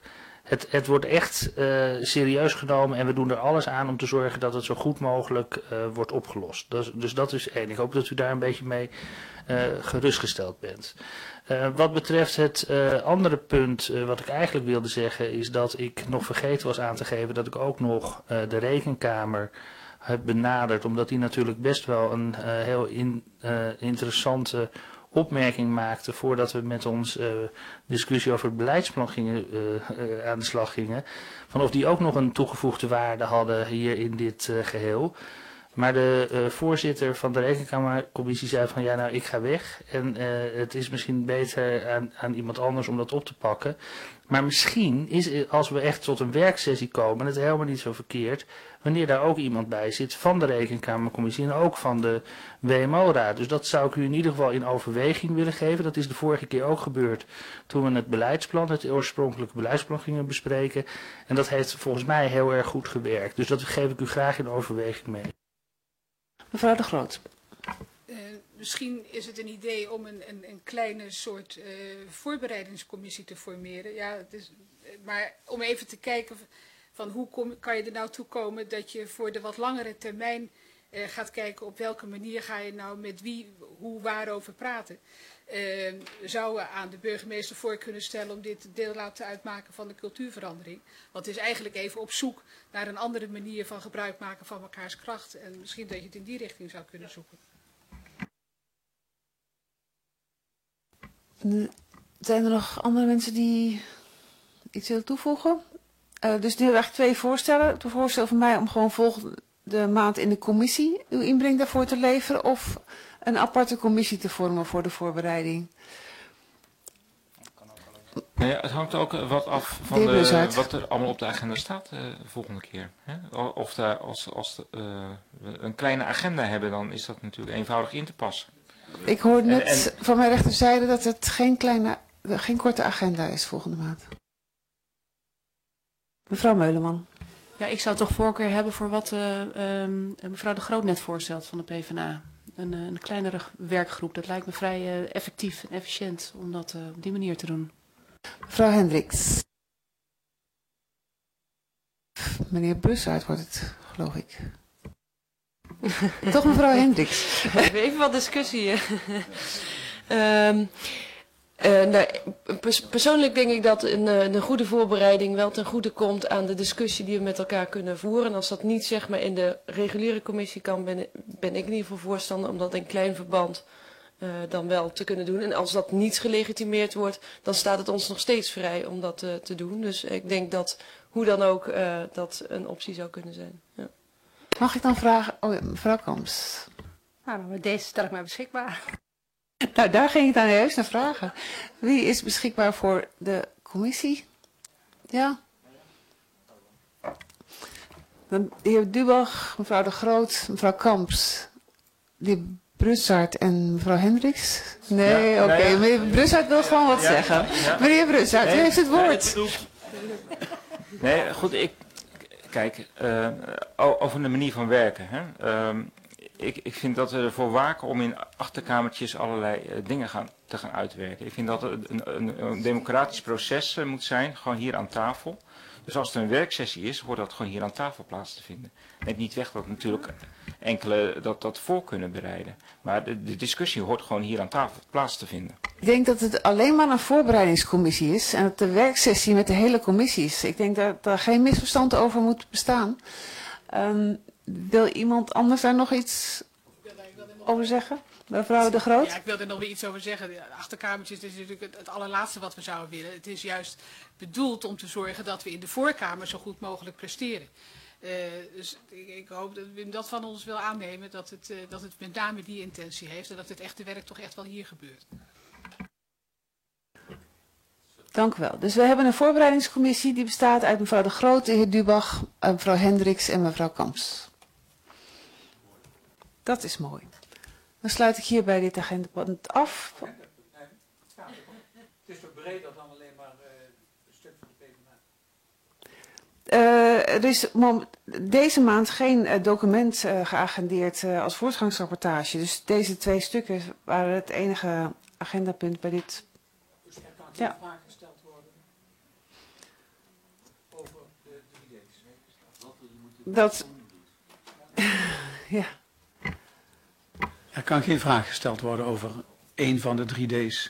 het wordt echt serieus genomen en we doen er alles aan om te zorgen dat het zo goed mogelijk wordt opgelost. Dus dat is één. Ik hoop dat u daar een beetje mee gerustgesteld bent. Wat betreft het andere punt wat ik eigenlijk wilde zeggen is dat ik nog vergeten was aan te geven dat ik ook nog de Rekenkamer heb benaderd. Omdat die natuurlijk best wel een heel interessante opmerking maakte voordat we met ons discussie over het beleidsplan aan de slag gingen. Van of die ook nog een toegevoegde waarde hadden hier in dit geheel. Maar de voorzitter van de Rekenkamercommissie zei van ja nou ik ga weg en het is misschien beter aan iemand anders om dat op te pakken. Maar misschien is als we echt tot een werksessie komen, het helemaal niet zo verkeerd, wanneer daar ook iemand bij zit van de Rekenkamercommissie en ook van de WMO-raad. Dus dat zou ik u in ieder geval in overweging willen geven. Dat is de vorige keer ook gebeurd toen we het beleidsplan, het oorspronkelijke beleidsplan gingen bespreken. En dat heeft volgens mij heel erg goed gewerkt. Dus dat geef ik u graag in overweging mee. Mevrouw De Groot. Misschien is het een idee om een kleine soort voorbereidingscommissie te formeren. Ja, maar om even te kijken van hoe kan je er nou toe komen dat je voor de wat langere termijn gaat kijken op welke manier ga je nou met wie, hoe, waarover praten. Zou aan de burgemeester voor kunnen stellen om dit deel laten uitmaken van de cultuurverandering. Want het is eigenlijk even op zoek naar een andere manier van gebruik maken van elkaars kracht. En misschien dat je het in die richting zou kunnen zoeken. Zijn er nog andere mensen die iets willen toevoegen? Dus nu hebben we eigenlijk twee voorstellen. Het voorstel van mij om gewoon volgende maand in de commissie uw inbreng daarvoor te leveren of een aparte commissie te vormen voor de voorbereiding. Nou ja, het hangt ook wat af van wat er allemaal op de agenda staat de volgende keer. Hè? Of daar, als we een kleine agenda hebben, dan is dat natuurlijk eenvoudig in te passen. Ik hoorde net van mijn rechterzijde dat het geen korte agenda is volgende maand. Mevrouw Meuleman. Ja, ik zou toch voorkeur hebben voor wat mevrouw De Groot net voorstelt van de PvdA. Een kleinere werkgroep. Dat lijkt me vrij effectief en efficiënt om dat op die manier te doen. Mevrouw Hendricks. Meneer Brussaert wordt het, geloof ik. Toch mevrouw Hendricks. Even wat discussie. Persoonlijk denk ik dat een goede voorbereiding wel ten goede komt aan de discussie die we met elkaar kunnen voeren. En als dat niet zeg maar in de reguliere commissie kan, ben ik in ieder geval voorstander om dat in klein verband dan wel te kunnen doen. En als dat niet gelegitimeerd wordt, dan staat het ons nog steeds vrij om dat te doen. Dus ik denk dat hoe dan ook dat een optie zou kunnen zijn. Ja. Mag ik dan vragen, mevrouw Kamps? Nou, deze stel ik mij beschikbaar. Nou, daar ging ik dan juist naar vragen. Wie is beschikbaar voor de commissie? Ja. Dan de heer Dubach, mevrouw De Groot, mevrouw Kamps, de heer Brussaert en mevrouw Hendricks. Nee, ja, oké. Nee, meneer Brussaert wil gewoon wat zeggen. Ja. Meneer Brussaert, u heeft het woord. Nee, goed, kijk, over de manier van werken. Hè. Ik vind dat we ervoor waken om in achterkamertjes allerlei dingen te gaan uitwerken. Ik vind dat het een democratisch proces moet zijn, gewoon hier aan tafel. Dus als er een werksessie is, hoort dat gewoon hier aan tafel plaats te vinden. Neemt niet weg dat natuurlijk enkele dat voor kunnen bereiden. Maar de discussie hoort gewoon hier aan tafel plaats te vinden. Ik denk dat het alleen maar een voorbereidingscommissie is en dat de werksessie met de hele commissie is. Ik denk dat daar geen misverstand over moet bestaan. Wil iemand anders daar nog iets over zeggen? Mevrouw De Groot? Ja, ik wil er nog weer iets over zeggen. De achterkamertjes is natuurlijk het allerlaatste wat we zouden willen. Het is juist bedoeld om te zorgen dat we in de voorkamer zo goed mogelijk presteren. Dus ik hoop dat Wim dat van ons wil aannemen, dat het met name die intentie heeft en dat het echte werk toch echt wel hier gebeurt. Dank u wel. Dus we hebben een voorbereidingscommissie die bestaat uit mevrouw De Groot, de heer Dubach, mevrouw Hendricks en mevrouw Kamps. Dat is mooi. Dan sluit ik hierbij dit agendapunt af. Het is toch breder dan alleen maar een stuk van de PvdA? Er is deze maand geen document geagendeerd als voortgangsrapportage. Dus deze twee stukken waren het enige agendapunt bij dit. Dus er kan geen vraag gesteld worden. dat... ja. Er kan geen vraag gesteld worden over één van de 3 D's.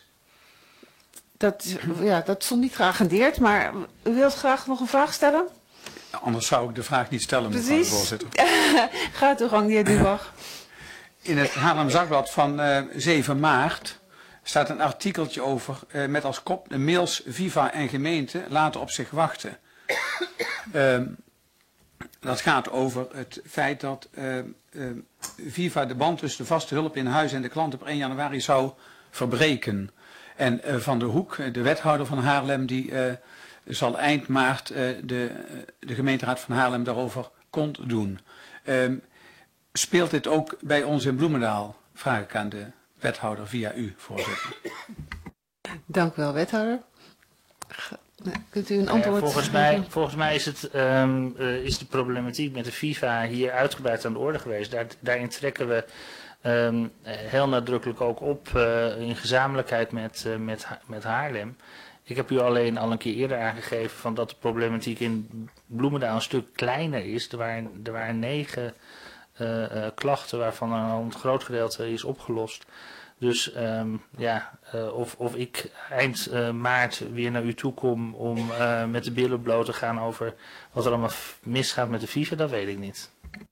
Dat stond niet geagendeerd, maar u wilt graag nog een vraag stellen? Anders zou ik de vraag niet stellen, mevrouw de voorzitter. Gaat uw gang, de heer Dubach. In het Haarlem Dagblad van 7 maart staat een artikeltje over met als kop de mails Viva en gemeente laten op zich wachten. Dat gaat over het feit dat Viva de band tussen de vaste hulp in huis en de klant op 1 januari zou verbreken. En Van der Hoek, de wethouder van Haarlem, die zal eind maart de gemeenteraad van Haarlem daarover kont doen. Speelt dit ook bij ons in Bloemendaal? Vraag ik aan de wethouder via u, voorzitter. Dank u wel, wethouder. Kunt u een antwoord volgens mij is de problematiek met de Viva hier uitgebreid aan de orde geweest. Daarin trekken we heel nadrukkelijk ook op in gezamenlijkheid met Haarlem. Ik heb u alleen al een keer eerder aangegeven van dat de problematiek in Bloemendaal een stuk kleiner is. Er waren 9 klachten waarvan een groot gedeelte is opgelost. Dus of ik eind maart weer naar u toe kom om met de billen bloot te gaan over wat er allemaal misgaat met de Viva, dat weet ik niet.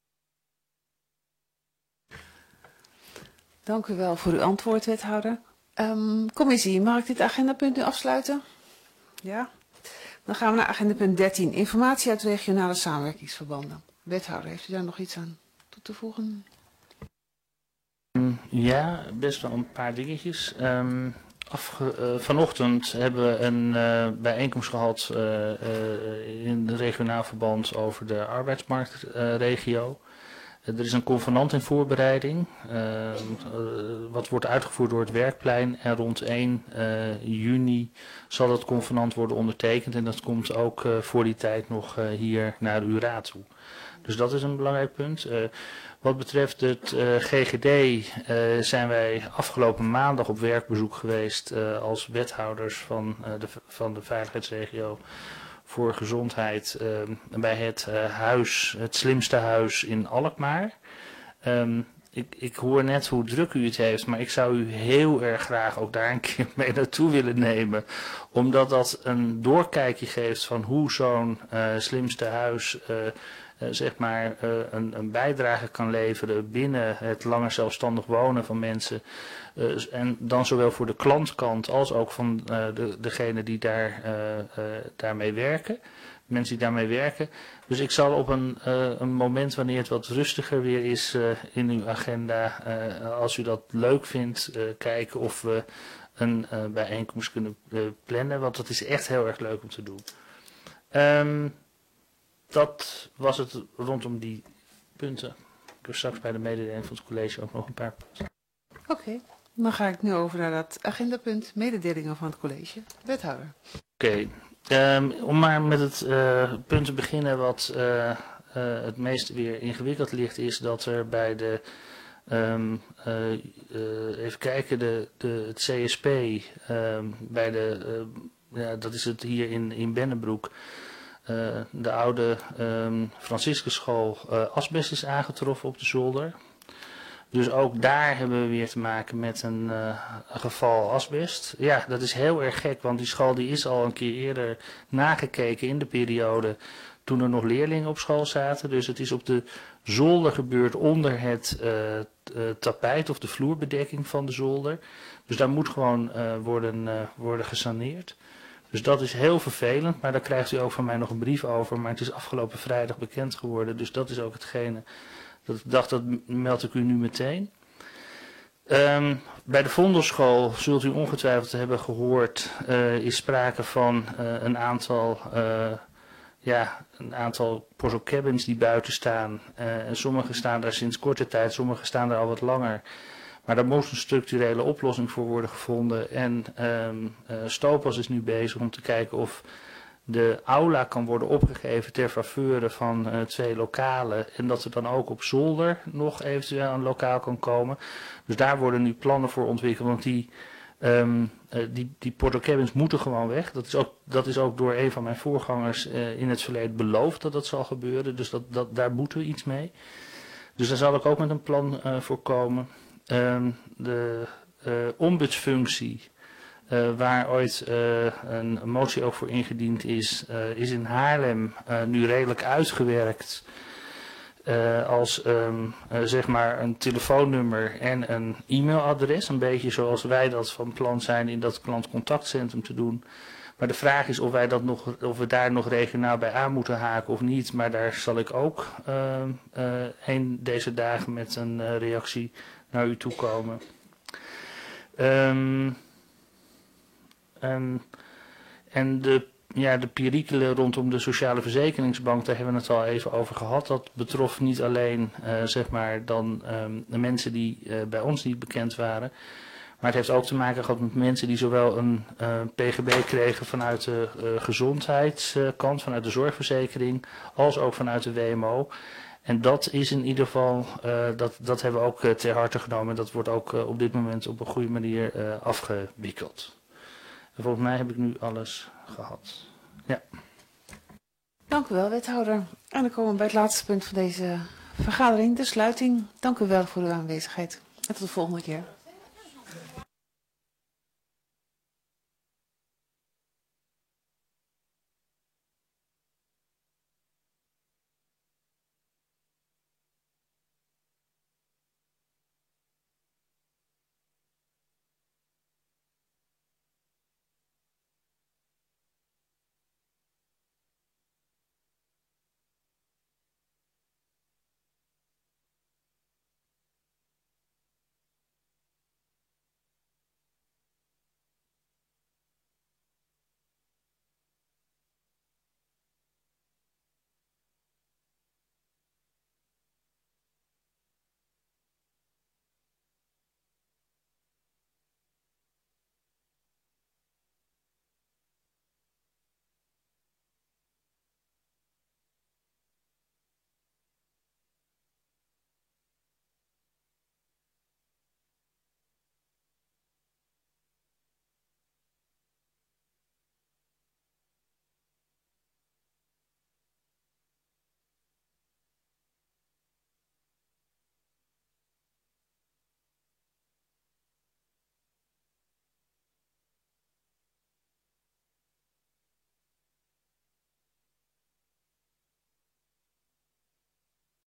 Dank u wel voor uw antwoord, wethouder. Commissie, mag ik dit agendapunt nu afsluiten? Ja. Dan gaan we naar agendapunt 13. Informatie uit regionale samenwerkingsverbanden. Wethouder, heeft u daar nog iets aan toe te voegen? Ja, best wel een paar dingetjes. Vanochtend hebben we een bijeenkomst gehad in het regionaal verband over de arbeidsmarktregio. Er is een convenant in voorbereiding, wat wordt uitgevoerd door het werkplein. En rond 1 juni zal dat convenant worden ondertekend. En dat komt ook voor die tijd nog hier naar uw raad toe. Dus dat is een belangrijk punt. Wat betreft het GGD zijn wij afgelopen maandag op werkbezoek geweest als wethouders van de veiligheidsregio voor gezondheid bij het het slimste huis in Alkmaar. Ik hoor net hoe druk u het heeft, maar ik zou u heel erg graag ook daar een keer mee naartoe willen nemen. Omdat dat een doorkijkje geeft van hoe zo'n slimste huis een bijdrage kan leveren binnen het langer zelfstandig wonen van mensen. En dan zowel voor de klantkant als ook van degene die daarmee werken. Mensen die daarmee werken. Dus ik zal op een moment wanneer het wat rustiger weer is in uw agenda, als u dat leuk vindt, kijken of we een bijeenkomst kunnen plannen. Want dat is echt heel erg leuk om te doen. Dat was het rondom die punten. Ik heb straks bij de mededeling van het college ook nog een paar punten. Oké, dan ga ik nu over naar dat agendapunt mededelingen van het college. Wethouder. Oké, om maar met het punt te beginnen wat het meest weer ingewikkeld ligt, is dat er bij de, even kijken, het CSP, bij de, dat is het hier in Bennebroek, de oude Franciscusschool asbest is aangetroffen op de zolder. Dus ook daar hebben we weer te maken met een geval asbest. Ja, dat is heel erg gek, want die school die is al een keer eerder nagekeken in de periode toen er nog leerlingen op school zaten. Dus het is op de zolder gebeurd onder het tapijt of de vloerbedekking van de zolder. Dus daar moet gewoon worden gesaneerd. Dus dat is heel vervelend, maar daar krijgt u ook van mij nog een brief over. Maar het is afgelopen vrijdag bekend geworden, dus dat is ook hetgene dat ik dacht, dat meld ik u nu meteen. Bij de Vondelschool, zult u ongetwijfeld hebben gehoord, is sprake van een aantal portal cabins die buiten staan. En sommige staan daar sinds korte tijd, sommige staan daar al wat langer. Maar daar moest een structurele oplossing voor worden gevonden. En Stopas is nu bezig om te kijken of de aula kan worden opgegeven ter faveur van 2 lokalen. En dat er dan ook op zolder nog eventueel een lokaal kan komen. Dus daar worden nu plannen voor ontwikkeld. Want die Die portocabins moeten gewoon weg. Dat is ook door een van mijn voorgangers in het verleden beloofd dat dat zal gebeuren. Dus daar moeten we iets mee. Dus daar zal ik ook met een plan voor komen. De ombudsfunctie, waar ooit een motie ook voor ingediend is in Haarlem nu redelijk uitgewerkt. Als zeg maar een telefoonnummer en een e-mailadres. Een beetje zoals wij dat van plan zijn in dat klantcontactcentrum te doen. Maar de vraag is of we daar nog regionaal bij aan moeten haken of niet. Maar daar zal ik ook deze dagen met een reactie naar u toe komen. En de perikelen rondom de sociale verzekeringsbank, daar hebben we het al even over gehad. Dat betrof niet alleen zeg maar dan de mensen die bij ons niet bekend waren. Maar het heeft ook te maken gehad met mensen die zowel een PGB kregen vanuit de gezondheidskant, vanuit de zorgverzekering, als ook vanuit de WMO. En dat is in ieder geval, dat hebben we ook ter harte genomen. Dat wordt ook op dit moment op een goede manier afgewikkeld. En volgens mij heb ik nu alles gehad. Ja. Dank u wel, wethouder. En dan komen we bij het laatste punt van deze vergadering, de sluiting. Dank u wel voor uw aanwezigheid. En tot de volgende keer.